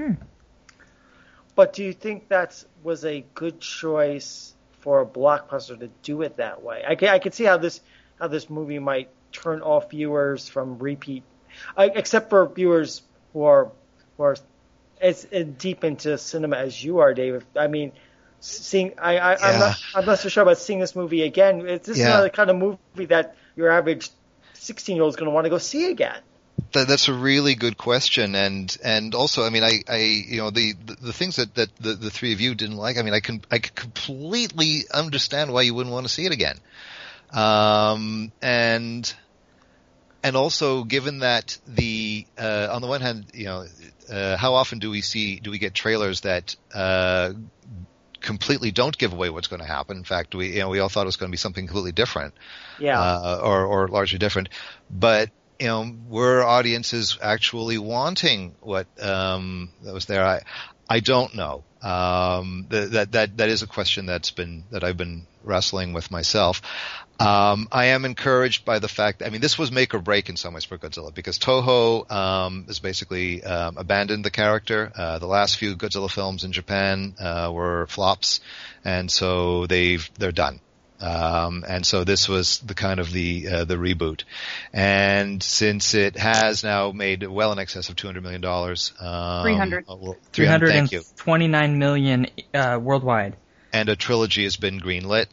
S8: But do you think that was a good choice for a blockbuster to do it that way? I could see how this movie might turn off viewers from repeat, except for viewers who are as deep into cinema as you are, David. I mean, I'm not so sure about seeing this movie again. This is not the kind of movie that your average 16-year-old is going to want to go see again.
S9: That's a really good question, and also, I mean, the things that the three of you didn't like. I mean, I can completely understand why you wouldn't want to see it again. And also, given that on the one hand, how often do we get trailers that completely don't give away what's going to happen? In fact, we all thought it was going to be something completely different, or largely different. But were audiences actually wanting what that was there? I don't know. That is a question that I've been wrestling with myself. I am encouraged by the fact that, I mean, this was make or break in some ways for Godzilla, because Toho has basically abandoned the character. The last few Godzilla films in Japan were flops, and so they're done. And so this was the kind of the reboot. And since it has now made well in excess of $200 million,
S10: 300.
S9: Thank you.
S7: $329 million worldwide.
S9: And a trilogy has been greenlit.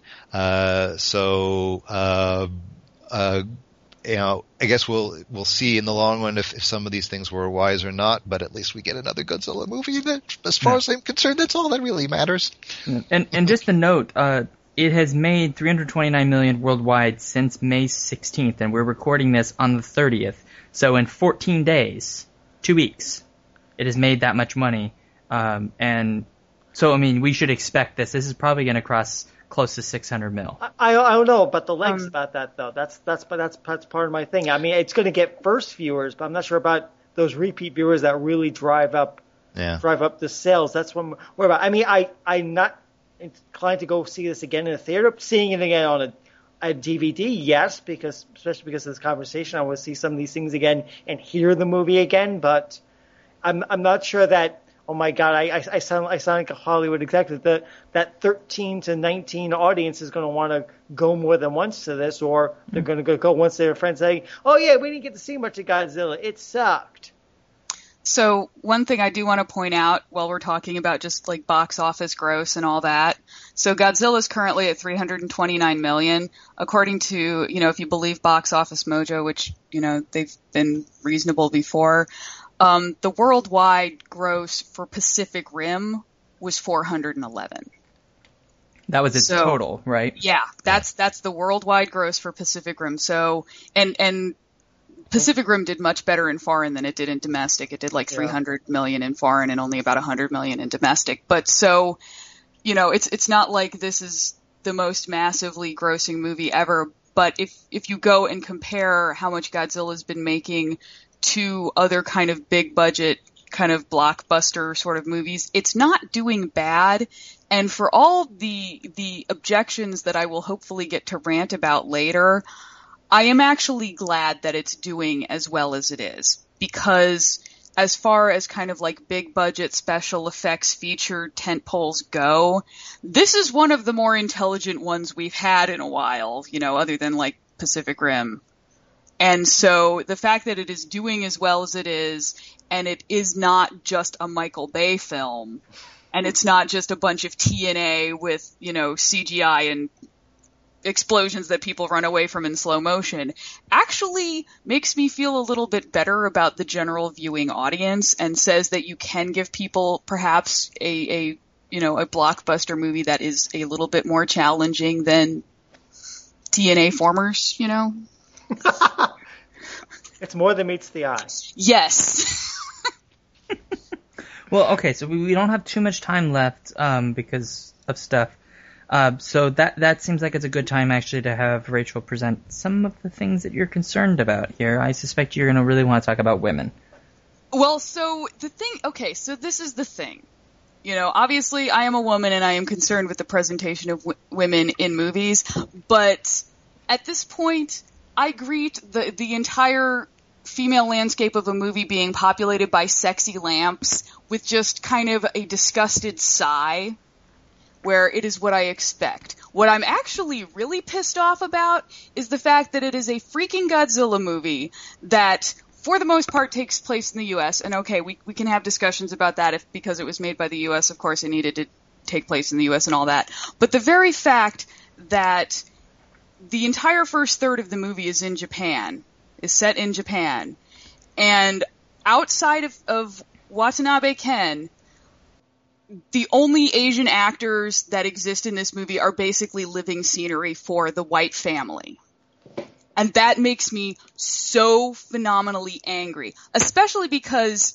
S9: I guess we'll see in the long run if some of these things were wise or not, but at least we get another Godzilla movie that, as far as I'm concerned, that's all that really matters.
S7: And just a note, it has made $329 million worldwide since May 16th, and we're recording this on the 30th. So in 14 days, 2 weeks, it has made that much money. And so, I mean, we should expect this. This is probably going to cross close to 600 mil.
S8: I don't know about the legs about that, though. That's part of my thing. I mean, it's going to get first viewers, but I'm not sure about those repeat viewers that really drive up the sales. That's what I'm worried about. I mean, I'm not inclined to go see this again in a theater. Seeing it again on a DVD, yes, especially because of this conversation, I want to see some of these things again and hear the movie again. But I'm not sure that oh my God, I sound like a Hollywood executive. That 13 to 19 audience is going to want to go more than once to this, or they're going to go once to their friends saying, oh yeah, we didn't get to see much of Godzilla. It sucked.
S10: So one thing I do want to point out while we're talking about just like box office gross and all that. So Godzilla's currently at $329 million. According to, if you believe Box Office Mojo, which, they've been reasonable before, the worldwide gross for Pacific Rim was 411.
S7: That was its total, right?
S10: Yeah, that's the worldwide gross for Pacific Rim. So, and Pacific Rim did much better in foreign than it did in domestic. It did like 300 million in foreign and only about 100 million in domestic. But so, it's not like this is the most massively grossing movie ever. But if you go and compare how much Godzilla's been making to other kind of big budget, kind of blockbuster sort of movies, it's not doing bad. And for all the objections that I will hopefully get to rant about later, I am actually glad that it's doing as well as it is, because as far as kind of like big budget special effects featured tentpoles go, this is one of the more intelligent ones we've had in a while, other than like Pacific Rim. And so the fact that it is doing as well as it is, and it is not just a Michael Bay film, and it's not just a bunch of TNA with, CGI and explosions that people run away from in slow motion, actually makes me feel a little bit better about the general viewing audience, and says that you can give people perhaps a blockbuster movie that is a little bit more challenging than TNA formers,
S8: It's more than meets the eye.
S10: Yes.
S7: Well, okay, so we don't have too much time left because of stuff. So that seems like it's a good time actually to have Rachel present some of the things that you're concerned about here. I suspect you're going to really want to talk about women.
S10: Well, so this is the thing. Obviously I am a woman and I am concerned with the presentation of women in movies, but at this point I greet the entire female landscape of a movie being populated by sexy lamps with just kind of a disgusted sigh, where it is what I expect. What I'm actually really pissed off about is the fact that it is a freaking Godzilla movie that, for the most part, takes place in the U.S. And okay, we can have discussions about that because it was made by the U.S., of course, it needed to take place in the U.S. and all that. But the very fact that the entire first third of the movie is set in Japan, and outside of Watanabe Ken, the only Asian actors that exist in this movie are basically living scenery for the white family. And that makes me so phenomenally angry, especially because,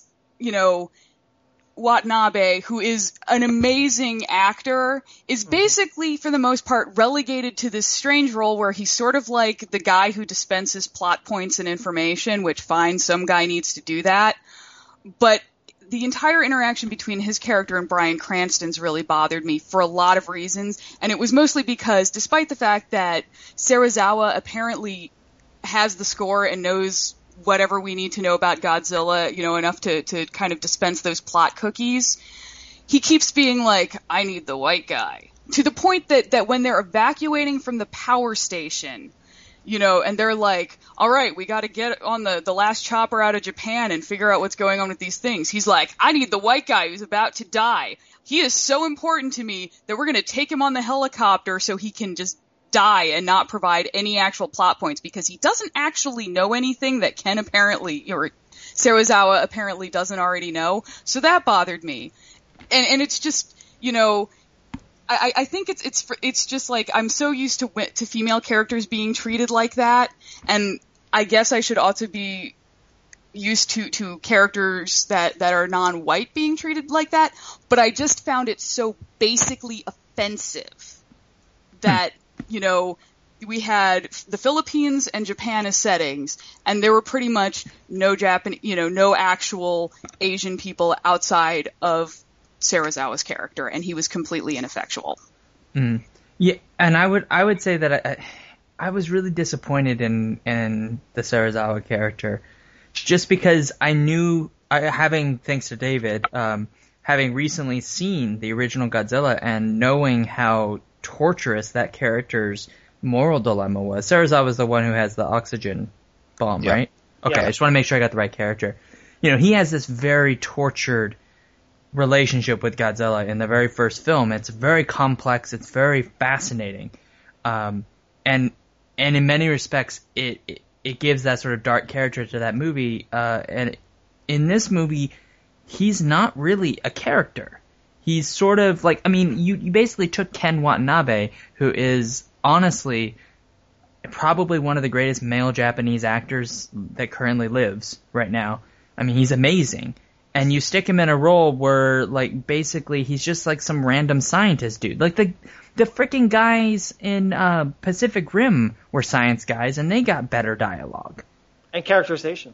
S10: Watanabe, who is an amazing actor, is basically, for the most part, relegated to this strange role where he's sort of like the guy who dispenses plot points and information, which fine, some guy needs to do that. But the entire interaction between his character and Bryan Cranston's really bothered me for a lot of reasons, and it was mostly because, despite the fact that Serizawa apparently has the score and knows whatever we need to know about Godzilla, enough to kind of dispense those plot cookies, he keeps being like, I need the white guy. To the point that when they're evacuating from the power station, and they're like, all right, we got to get on the last chopper out of Japan and figure out what's going on with these things. He's like, I need the white guy who's about to die. He is so important to me that we're going to take him on the helicopter so he can just die and not provide any actual plot points, because he doesn't actually know anything that Ken apparently, or Serizawa apparently doesn't already know. So that bothered me. And it's just, I think it's just like, I'm so used to female characters being treated like that, and I guess I should also be used to characters that are non-white being treated like that, but I just found it so basically offensive that, we had the Philippines and Japan as settings, and there were pretty much no actual Asian people outside of Serizawa's character, and he was completely ineffectual.
S7: Mm. Yeah, and I would say that I was really disappointed in the Serizawa character, just because I knew, thanks to David, having recently seen the original Godzilla and knowing how torturous that character's moral dilemma was. Serizawa is the one who has the oxygen bomb, right? Okay, I just want to make sure I got the right character. You know, he has this very tortured relationship with Godzilla in the very first film. It's very complex. It's very fascinating. And in many respects, it gives that sort of dark character to that movie. And in this movie, he's not really a character. He's sort of like, I mean, you basically took Ken Watanabe, who is honestly probably one of the greatest male Japanese actors that currently lives right now. I mean, he's amazing. And you stick him in a role where, like, basically he's just like some random scientist dude. Like, the freaking guys in Pacific Rim were science guys, and they got better dialogue.
S8: And characterization.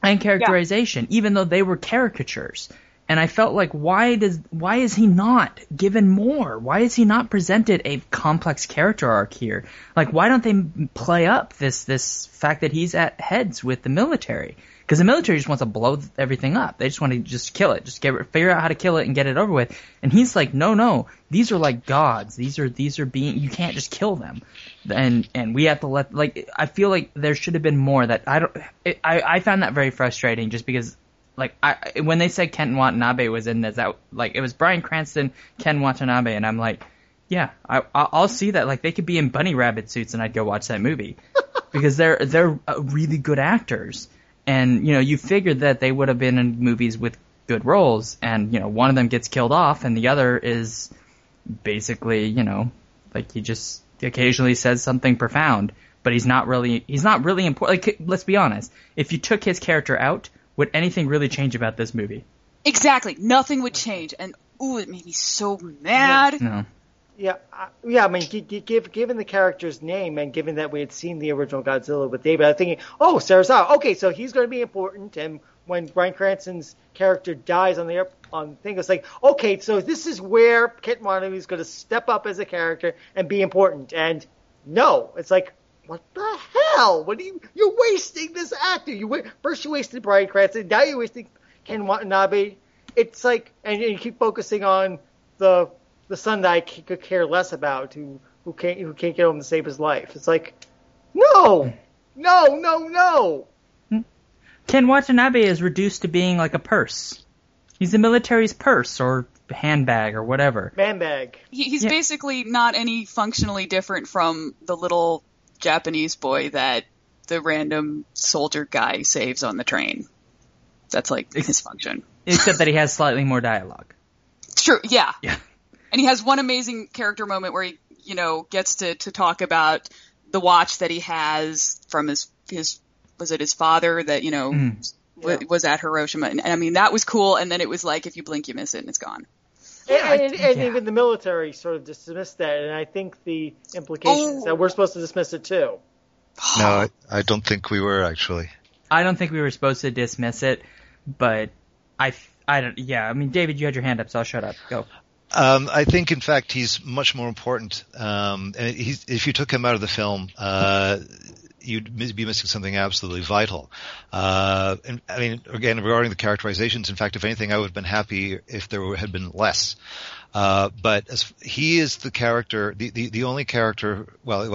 S7: Even though they were caricatures. And I felt like, why is he not given more? Why is he not presented a complex character arc here? Like, why don't they play up this fact that he's at heads with the military? Because the military just wants to blow everything up. They just want to just kill it. Just figure out how to kill it and get it over with. And he's like, no, these are like gods. These are being, you can't just kill them. And we have to let, like, I feel like there should have been more that I found that very frustrating just because, like, when they said Ken Watanabe was in this, it was Bryan Cranston, Ken Watanabe, and I'm like, yeah, I'll see that. Like, they could be in bunny rabbit suits and I'd go watch that movie. Because they're really good actors. And, you know, you figured that they would have been in movies with good roles, and, you know, one of them gets killed off, and the other is basically, you know, like he just occasionally says something profound, but he's not really important. Like, let's be honest. If you took his character out, would anything really change about this movie?
S10: Exactly. Nothing would change. And, it made me so mad.
S7: No.
S8: Yeah, I mean, given the character's name and given that we had seen the original Godzilla with David, I'm thinking, Serizawa, okay, so he's going to be important. And when Bryan Cranston's character dies on the thing, it's like, okay, so this is where Ken Watanabe is going to step up as a character and be important. And no, it's like, what the hell? You're wasting this actor. First you wasted Bryan Cranston, now you're wasting Ken Watanabe. It's like, and you keep focusing on the son that I could care less about, who can't get home to save his life. It's like, no.
S7: Ken Watanabe is reduced to being like a purse. He's the military's purse or handbag or whatever.
S8: Man bag.
S10: He's basically not any functionally different from the little Japanese boy that the random soldier guy saves on the train. That's like his function.
S7: Except that he has slightly more dialogue.
S10: It's true, yeah.
S7: Yeah.
S10: And he has one amazing character moment where he, you know, gets to talk about the watch that he has from his was it his father that, you know, was at Hiroshima. And I mean, that was cool. And then it was like, if you blink, you miss it and it's gone.
S8: And even the military sort of dismissed that. And I think the implication is that we're supposed to dismiss it too.
S9: No, I don't think we were, actually.
S7: I don't think we were supposed to dismiss it, but I mean, David, you had your hand up, so I'll shut up. Go.
S9: I think, in fact, he's much more important. And if you took him out of the film, you'd be missing something absolutely vital. And I mean, again, regarding the characterizations, in fact, if anything, I would have been happy if there had been less. But he is the character, the only character.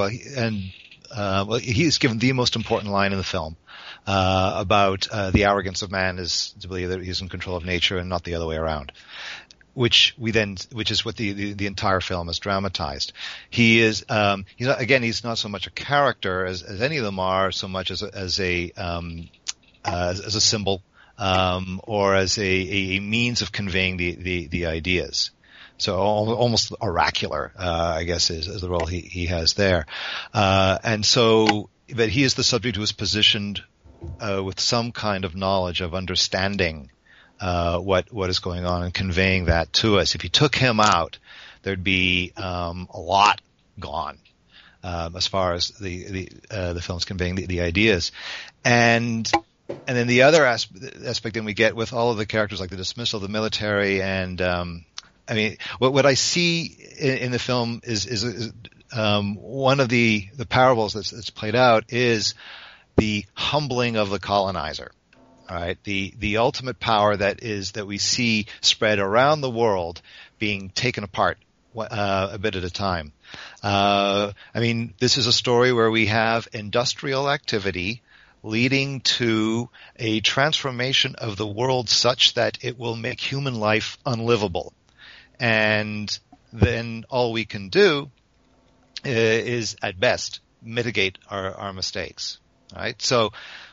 S9: He's given the most important line in the film about the arrogance of man is to believe that he's in control of nature and not the other way around. Which is what the entire film is dramatized. He is, he's not so much a character as any of them are, so much as a symbol, or as a means of conveying the ideas. So almost oracular, I guess is the role he has there. And so, but he is the subject who is positioned, with some kind of knowledge of understanding what is going on and conveying that to us. If you took him out, there'd be a lot gone as far as the film's conveying the ideas. And then the other aspect that we get with all of the characters, like the dismissal of the military, and I mean, what I see in the film is one of the parables that's played out is the humbling of the colonizer. All right, the ultimate power that we see spread around the world being taken apart a bit at a time. I mean, this is a story where we have industrial activity leading to a transformation of the world such that it will make human life unlivable. And then all we can do is, at best, mitigate our mistakes. All right? So,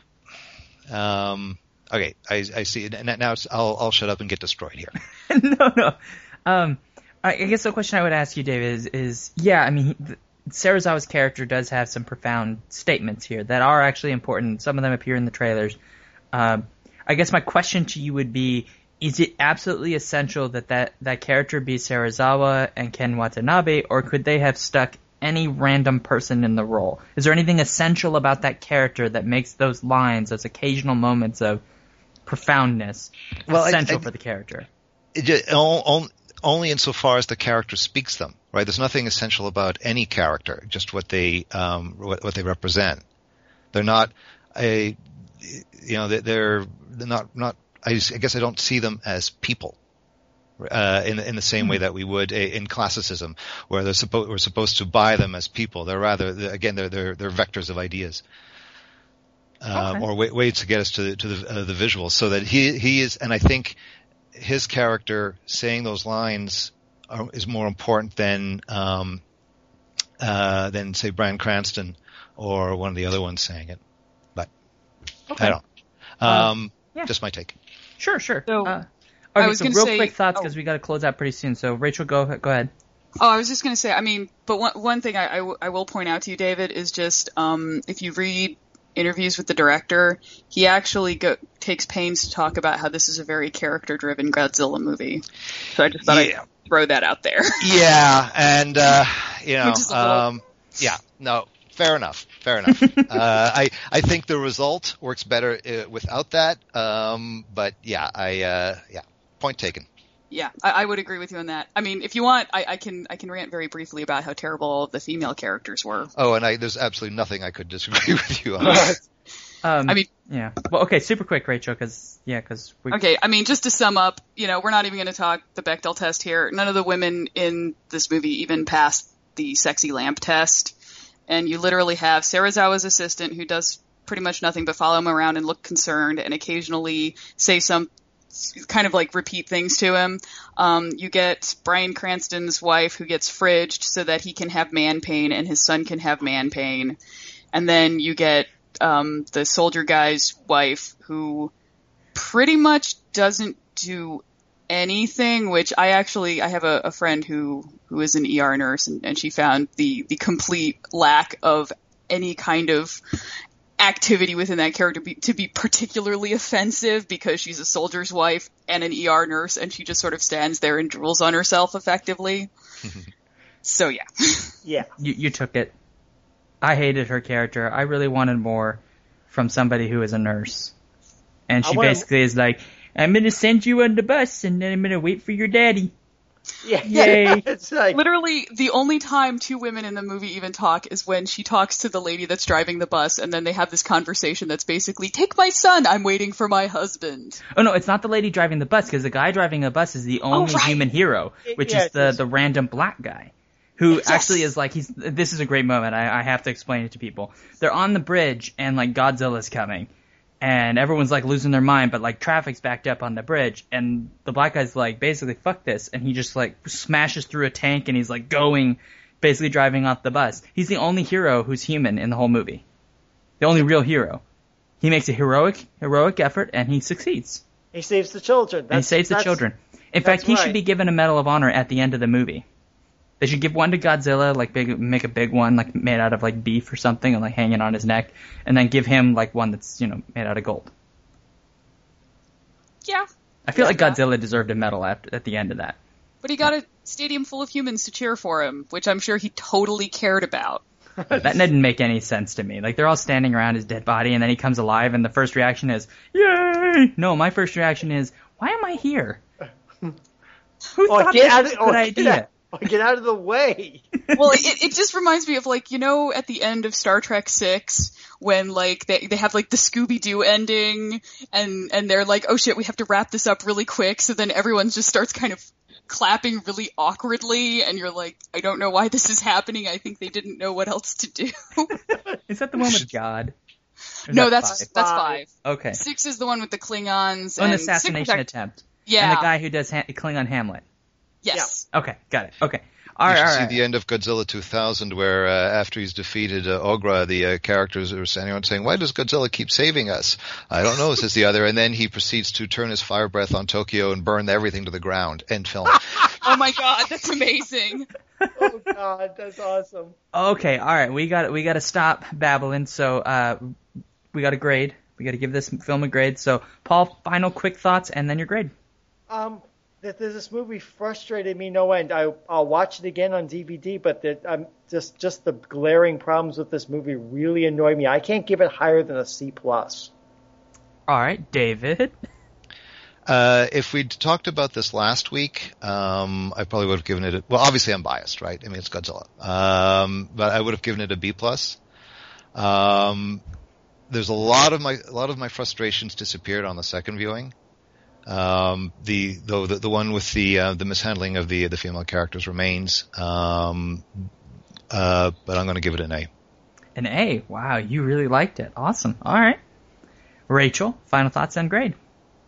S9: okay, I see. Now I'll shut up and get destroyed here.
S7: No. I guess the question I would ask you, David, is yeah, I mean, Serizawa's character does have some profound statements here that are actually important. Some of them appear in the trailers. I guess my question to you would be, is it absolutely essential that character be Serizawa and Ken Watanabe, or could they have stuck any random person in the role? Is there anything essential about that character that makes those lines, those occasional moments of profoundness, essential for the character?
S9: Only insofar as the character speaks them, right? There's nothing essential about any character, just what they represent. They're not they're not. I guess I don't see them as people in the same way that we would in classicism, where we're supposed to buy them as people. They're rather, again, they're vectors of ideas. Or ways to get us to the visuals, so that he is, and I think his character saying those lines is more important than say Bryan Cranston or one of the other ones saying it. But I don't. Just my take.
S7: Sure.
S10: So,
S7: real quick thoughts, because we got to close out pretty soon. So Rachel, go ahead.
S10: Oh, I was just going to say, I mean, but one thing I will point out to you, David, is just if you read interviews with the director, he actually takes pains to talk about how this is a very character-driven Godzilla movie. So I just thought I'd throw that out there.
S9: Yeah, and fair enough. I think the result works better without that. But point taken.
S10: Yeah, I would agree with you on that. I mean, if you want, I can rant very briefly about how terrible all of the female characters were.
S9: Oh, and there's absolutely nothing I could disagree with you on.
S7: I mean, yeah. Well, okay, super quick, Rachel, because we.
S10: Okay, I mean, just to sum up, we're not even going to talk the Bechdel test here. None of the women in this movie even passed the sexy lamp test, and you literally have Serizawa's assistant who does pretty much nothing but follow him around and look concerned, and occasionally say some kind of like repeat things to him. You get Bryan Cranston's wife who gets fridged so that he can have man pain and his son can have man pain. And then you get the soldier guy's wife who pretty much doesn't do anything, which I have a friend who is an ER nurse, and she found the complete lack of any kind of activity within that character to be particularly offensive, because she's a soldier's wife and an ER nurse, and she just sort of stands there and drools on herself effectively. So yeah.
S8: Yeah.
S7: You took it. I hated her character. I really wanted more from somebody who is a nurse. And she basically is like, I'm going to send you on the bus, and then I'm going to wait for your daddy.
S8: Yeah.
S7: Yay.
S8: It's like,
S10: literally, the only time two women in the movie even talk is when she talks to the lady that's driving the bus, and then they have this conversation that's basically, take my son, I'm waiting for my husband.
S7: Oh no, it's not the lady driving the bus, because the guy driving the bus is the only human hero, which is the random black guy. Who actually is like, this is a great moment, I have to explain it to people. They're on the bridge, and like Godzilla's coming. And everyone's like losing their mind, but like traffic's backed up on the bridge, and the black guy's like, basically, fuck this, and he just like smashes through a tank, and he's like basically driving off the bus. He's the only hero who's human in the whole movie. The only real hero. He makes a heroic effort, and he succeeds.
S8: He saves the children.
S7: He saves the children. In fact, he should be given a Medal of Honor at the end of the movie. They should give one to Godzilla, like make a big one, like made out of like beef or something, and like hang it on his neck, and then give him like one that's made out of gold.
S10: Yeah.
S7: I feel like Godzilla deserved a medal at the end of that.
S10: But he got a stadium full of humans to cheer for him, which I'm sure he totally cared about.
S7: That didn't make any sense to me. Like, they're all standing around his dead body, and then he comes alive, and the first reaction is, yay! No, my first reaction is, why am I here? Who thought this was a good idea?
S8: Get out of the way.
S10: Well, it just reminds me of, like, you know, at the end of Star Trek VI, when, like, they have, like, the Scooby-Doo ending, and they're like, oh shit, we have to wrap this up really quick, so then everyone just starts kind of clapping really awkwardly, and you're like, I don't know why this is happening, I think they didn't know what else to do.
S7: Is that the one with God?
S10: No, that's 5.
S7: Okay.
S10: 6 is the one with the Klingons.
S7: An
S10: and
S7: assassination attempt.
S10: Yeah.
S7: And the guy who does Klingon Hamlet.
S10: Yes.
S7: Yeah. Okay, got it. Okay. All
S9: you should
S7: right.
S9: see the end of Godzilla 2000 where after he's defeated Ogra, the characters are standing around saying, why does Godzilla keep saving us? I don't know, says the other. And then he proceeds to turn his fire breath on Tokyo and burn everything to the ground. End film.
S10: Oh my god, that's amazing.
S8: Oh god, that's awesome.
S7: Okay, all right. We got to stop babbling. So we got to grade. We got to give this film a grade. So Paul, final quick thoughts and then your grade.
S8: This movie frustrated me no end. I'll watch it again on DVD, but just the glaring problems with this movie really annoy me. I can't give it higher than a C+.
S7: All right, David.
S9: If we'd talked about this last week, I probably would have given it well, obviously I'm biased, right? I mean, it's Godzilla. But I would have given it a B+. There's a lot of my frustrations disappeared on the second viewing. The one with the mishandling of the female characters remains. But I'm going to give it an A.
S7: An A. Wow, you really liked it. Awesome. All right. Rachel, final thoughts and grade.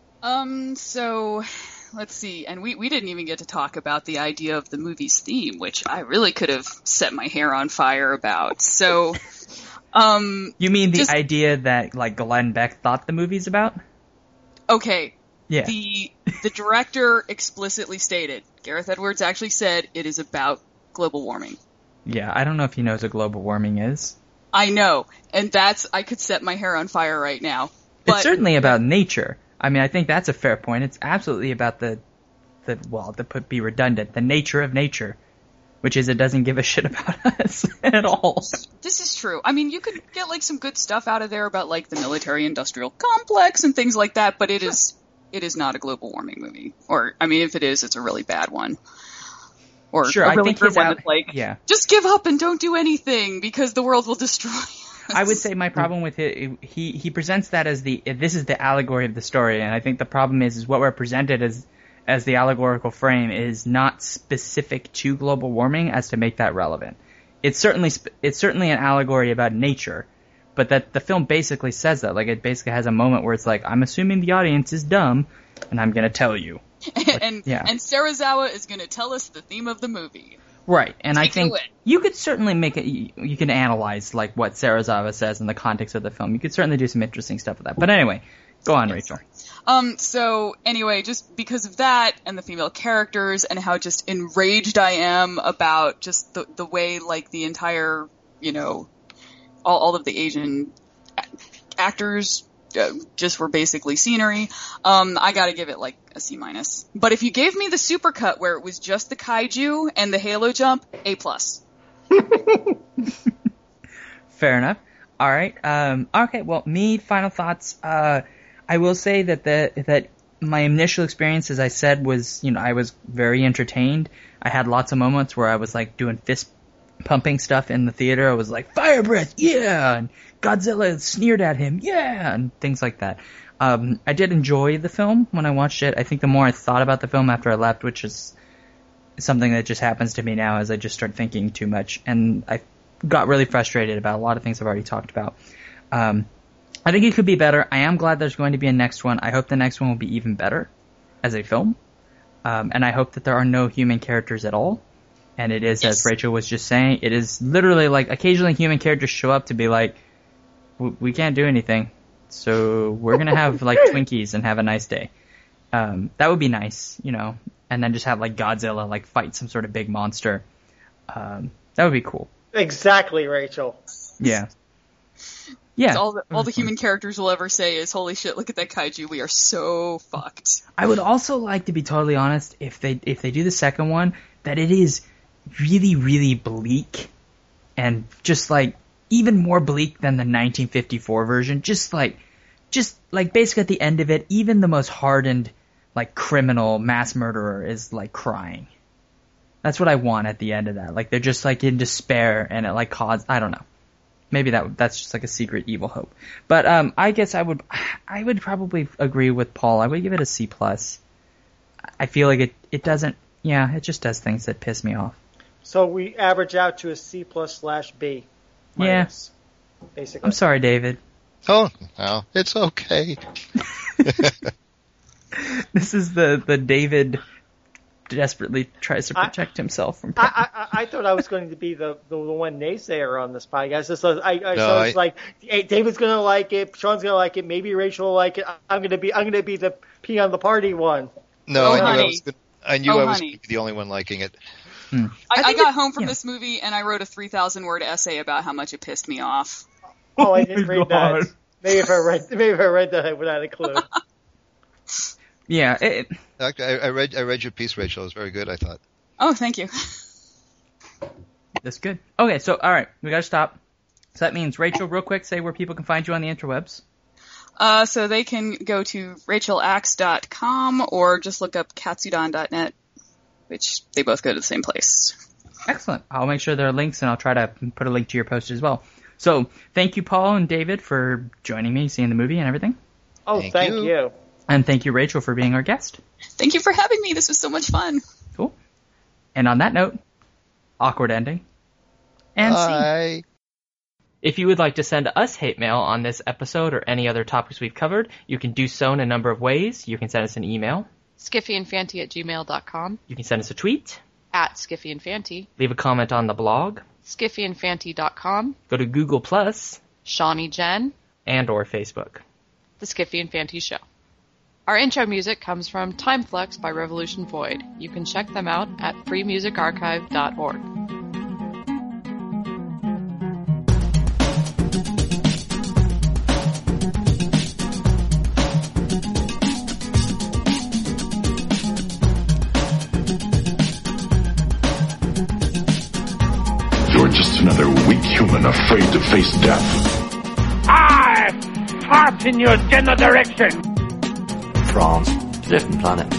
S10: So let's see. And we didn't even get to talk about the idea of the movie's theme, which I really could have set my hair on fire about. So,
S7: you mean the idea that, like, Glenn Beck thought the movie's about?
S10: Okay.
S7: Yeah.
S10: The director explicitly stated, Gareth Edwards actually said it is about global warming.
S7: Yeah, I don't know if he knows what global warming is.
S10: I know, and I could set my hair on fire right now. But,
S7: it's certainly about nature. I mean, I think that's a fair point. It's absolutely about to be redundant, the nature of nature, which is it doesn't give a shit about us at all.
S10: This is true. I mean, you could get, like, some good stuff out of there about, like, the military-industrial complex and things like that, but it is not a global warming movie. Or, I mean, if it is, it's a really bad one. Or
S7: sure,
S10: a really
S7: I think
S10: good one that's like,
S7: yeah.
S10: Just give up and don't do anything because the world will destroy us.
S7: I would say my problem with it, he presents that as this is the allegory of the story, and I think the problem is what we're presented as the allegorical frame is not specific to global warming as to make that relevant. It's certainly an allegory about nature, but that the film basically says that. Like, it basically has a moment where it's like, I'm assuming the audience is dumb, and I'm going to tell you.
S10: And Serizawa is going to tell us the theme of the movie.
S7: Right, and I think you could certainly make it. You can analyze, like, what Serizawa says in the context of the film. You could certainly do some interesting stuff with that. But anyway, go on, Rachel.
S10: So anyway, just because of that and the female characters and how just enraged I am about just the way, like, the entire, you know, all of the Asian actors just were basically scenery. I gotta give it like a C-. But if you gave me the supercut where it was just the kaiju and the halo jump, A+.
S7: Fair enough. All right. Okay. Well, final thoughts. I will say that my initial experience, as I said, was, you know, I was very entertained. I had lots of moments where I was like doing fist pumping stuff in the theater. I was like, fire breath, yeah, and Godzilla sneered at him, yeah, and things like that. I did enjoy the film when I watched it. I think the more I thought about the film after I left, which is something that just happens to me now as I just start thinking too much, and I got really frustrated about a lot of things I've already talked about. I think it could be better. I am glad there's going to be a next one. I hope the next one will be even better as a film. And I hope that there are no human characters at all. And it is, as Rachel was just saying, it is literally like occasionally human characters show up to be like, we can't do anything. So we're going to have like Twinkies and have a nice day. That would be nice, you know, and then just have like Godzilla like fight some sort of big monster. That would be cool.
S8: Exactly, Rachel.
S7: Yeah. Yeah.
S10: All the human characters will ever say is, holy shit, look at that kaiju, we are so fucked.
S7: I would also like, to be totally honest, if they do the second one, that it is really, really bleak and just like even more bleak than the 1954 version. Just like basically at the end of it, even the most hardened like criminal mass murderer is like crying. That's what I want at the end of that. Like, they're just, like, in despair, and it, like, I don't know. Maybe that's just, like, a secret evil hope. But, I guess I would probably agree with Paul. I would give it a C+. I feel like it doesn't, it just does things that piss me off.
S8: So we average out to a C+/B. Minus, basically.
S7: I'm sorry, David.
S9: Oh, no, it's okay.
S7: This is the David desperately tries to protect himself from.
S8: I thought I was going to be the one naysayer on this podcast. So it's like, hey, David's going to like it, Sean's going to like it, maybe Rachel will like it. I'm going to be the pea on the party one.
S9: No, I knew I was going to be the only one liking it.
S10: I got home from this movie and I wrote a 3,000-word essay about how much it pissed me off.
S8: Oh, I didn't read that. Maybe if I read that, I would have a clue.
S7: Yeah,
S9: I read your piece, Rachel. It was very good, I thought.
S10: Oh, thank you.
S7: That's good. Okay, so all right, we gotta stop. So that means, Rachel, real quick, say where people can find you on the interwebs.
S10: So they can go to rachelaxe.com or just look up katsudan.net, which they both go to the same place.
S7: Excellent. I'll make sure there are links, and I'll try to put a link to your post as well. So thank you, Paul and David, for joining me, seeing the movie and everything.
S8: Oh, thank you.
S7: And thank you, Rachel, for being our guest.
S10: Thank you for having me. This was so much fun.
S7: Cool. And on that note, awkward ending. And
S9: bye.
S7: If you would like to send us hate mail on this episode or any other topics we've covered, you can do so in a number of ways. You can send us an email.
S5: skiffyandfanty@gmail.com.
S7: You can send us a tweet.
S5: @skiffyandfanty.
S7: Leave a comment on the blog.
S5: skiffyandfanty.com.
S7: Go to Google+.
S5: Shawnee Jen.
S7: And or Facebook.
S5: The Skiffy and Fanty Show. Our intro music comes from Timeflux by Revolution Void. You can check them out at freemusicarchive.org.
S11: You're just another weak human afraid to face death.
S12: I fart in your general direction.
S13: France, a different planet.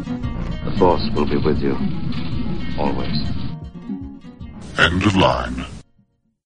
S13: The Force will be with you, always.
S11: End of line.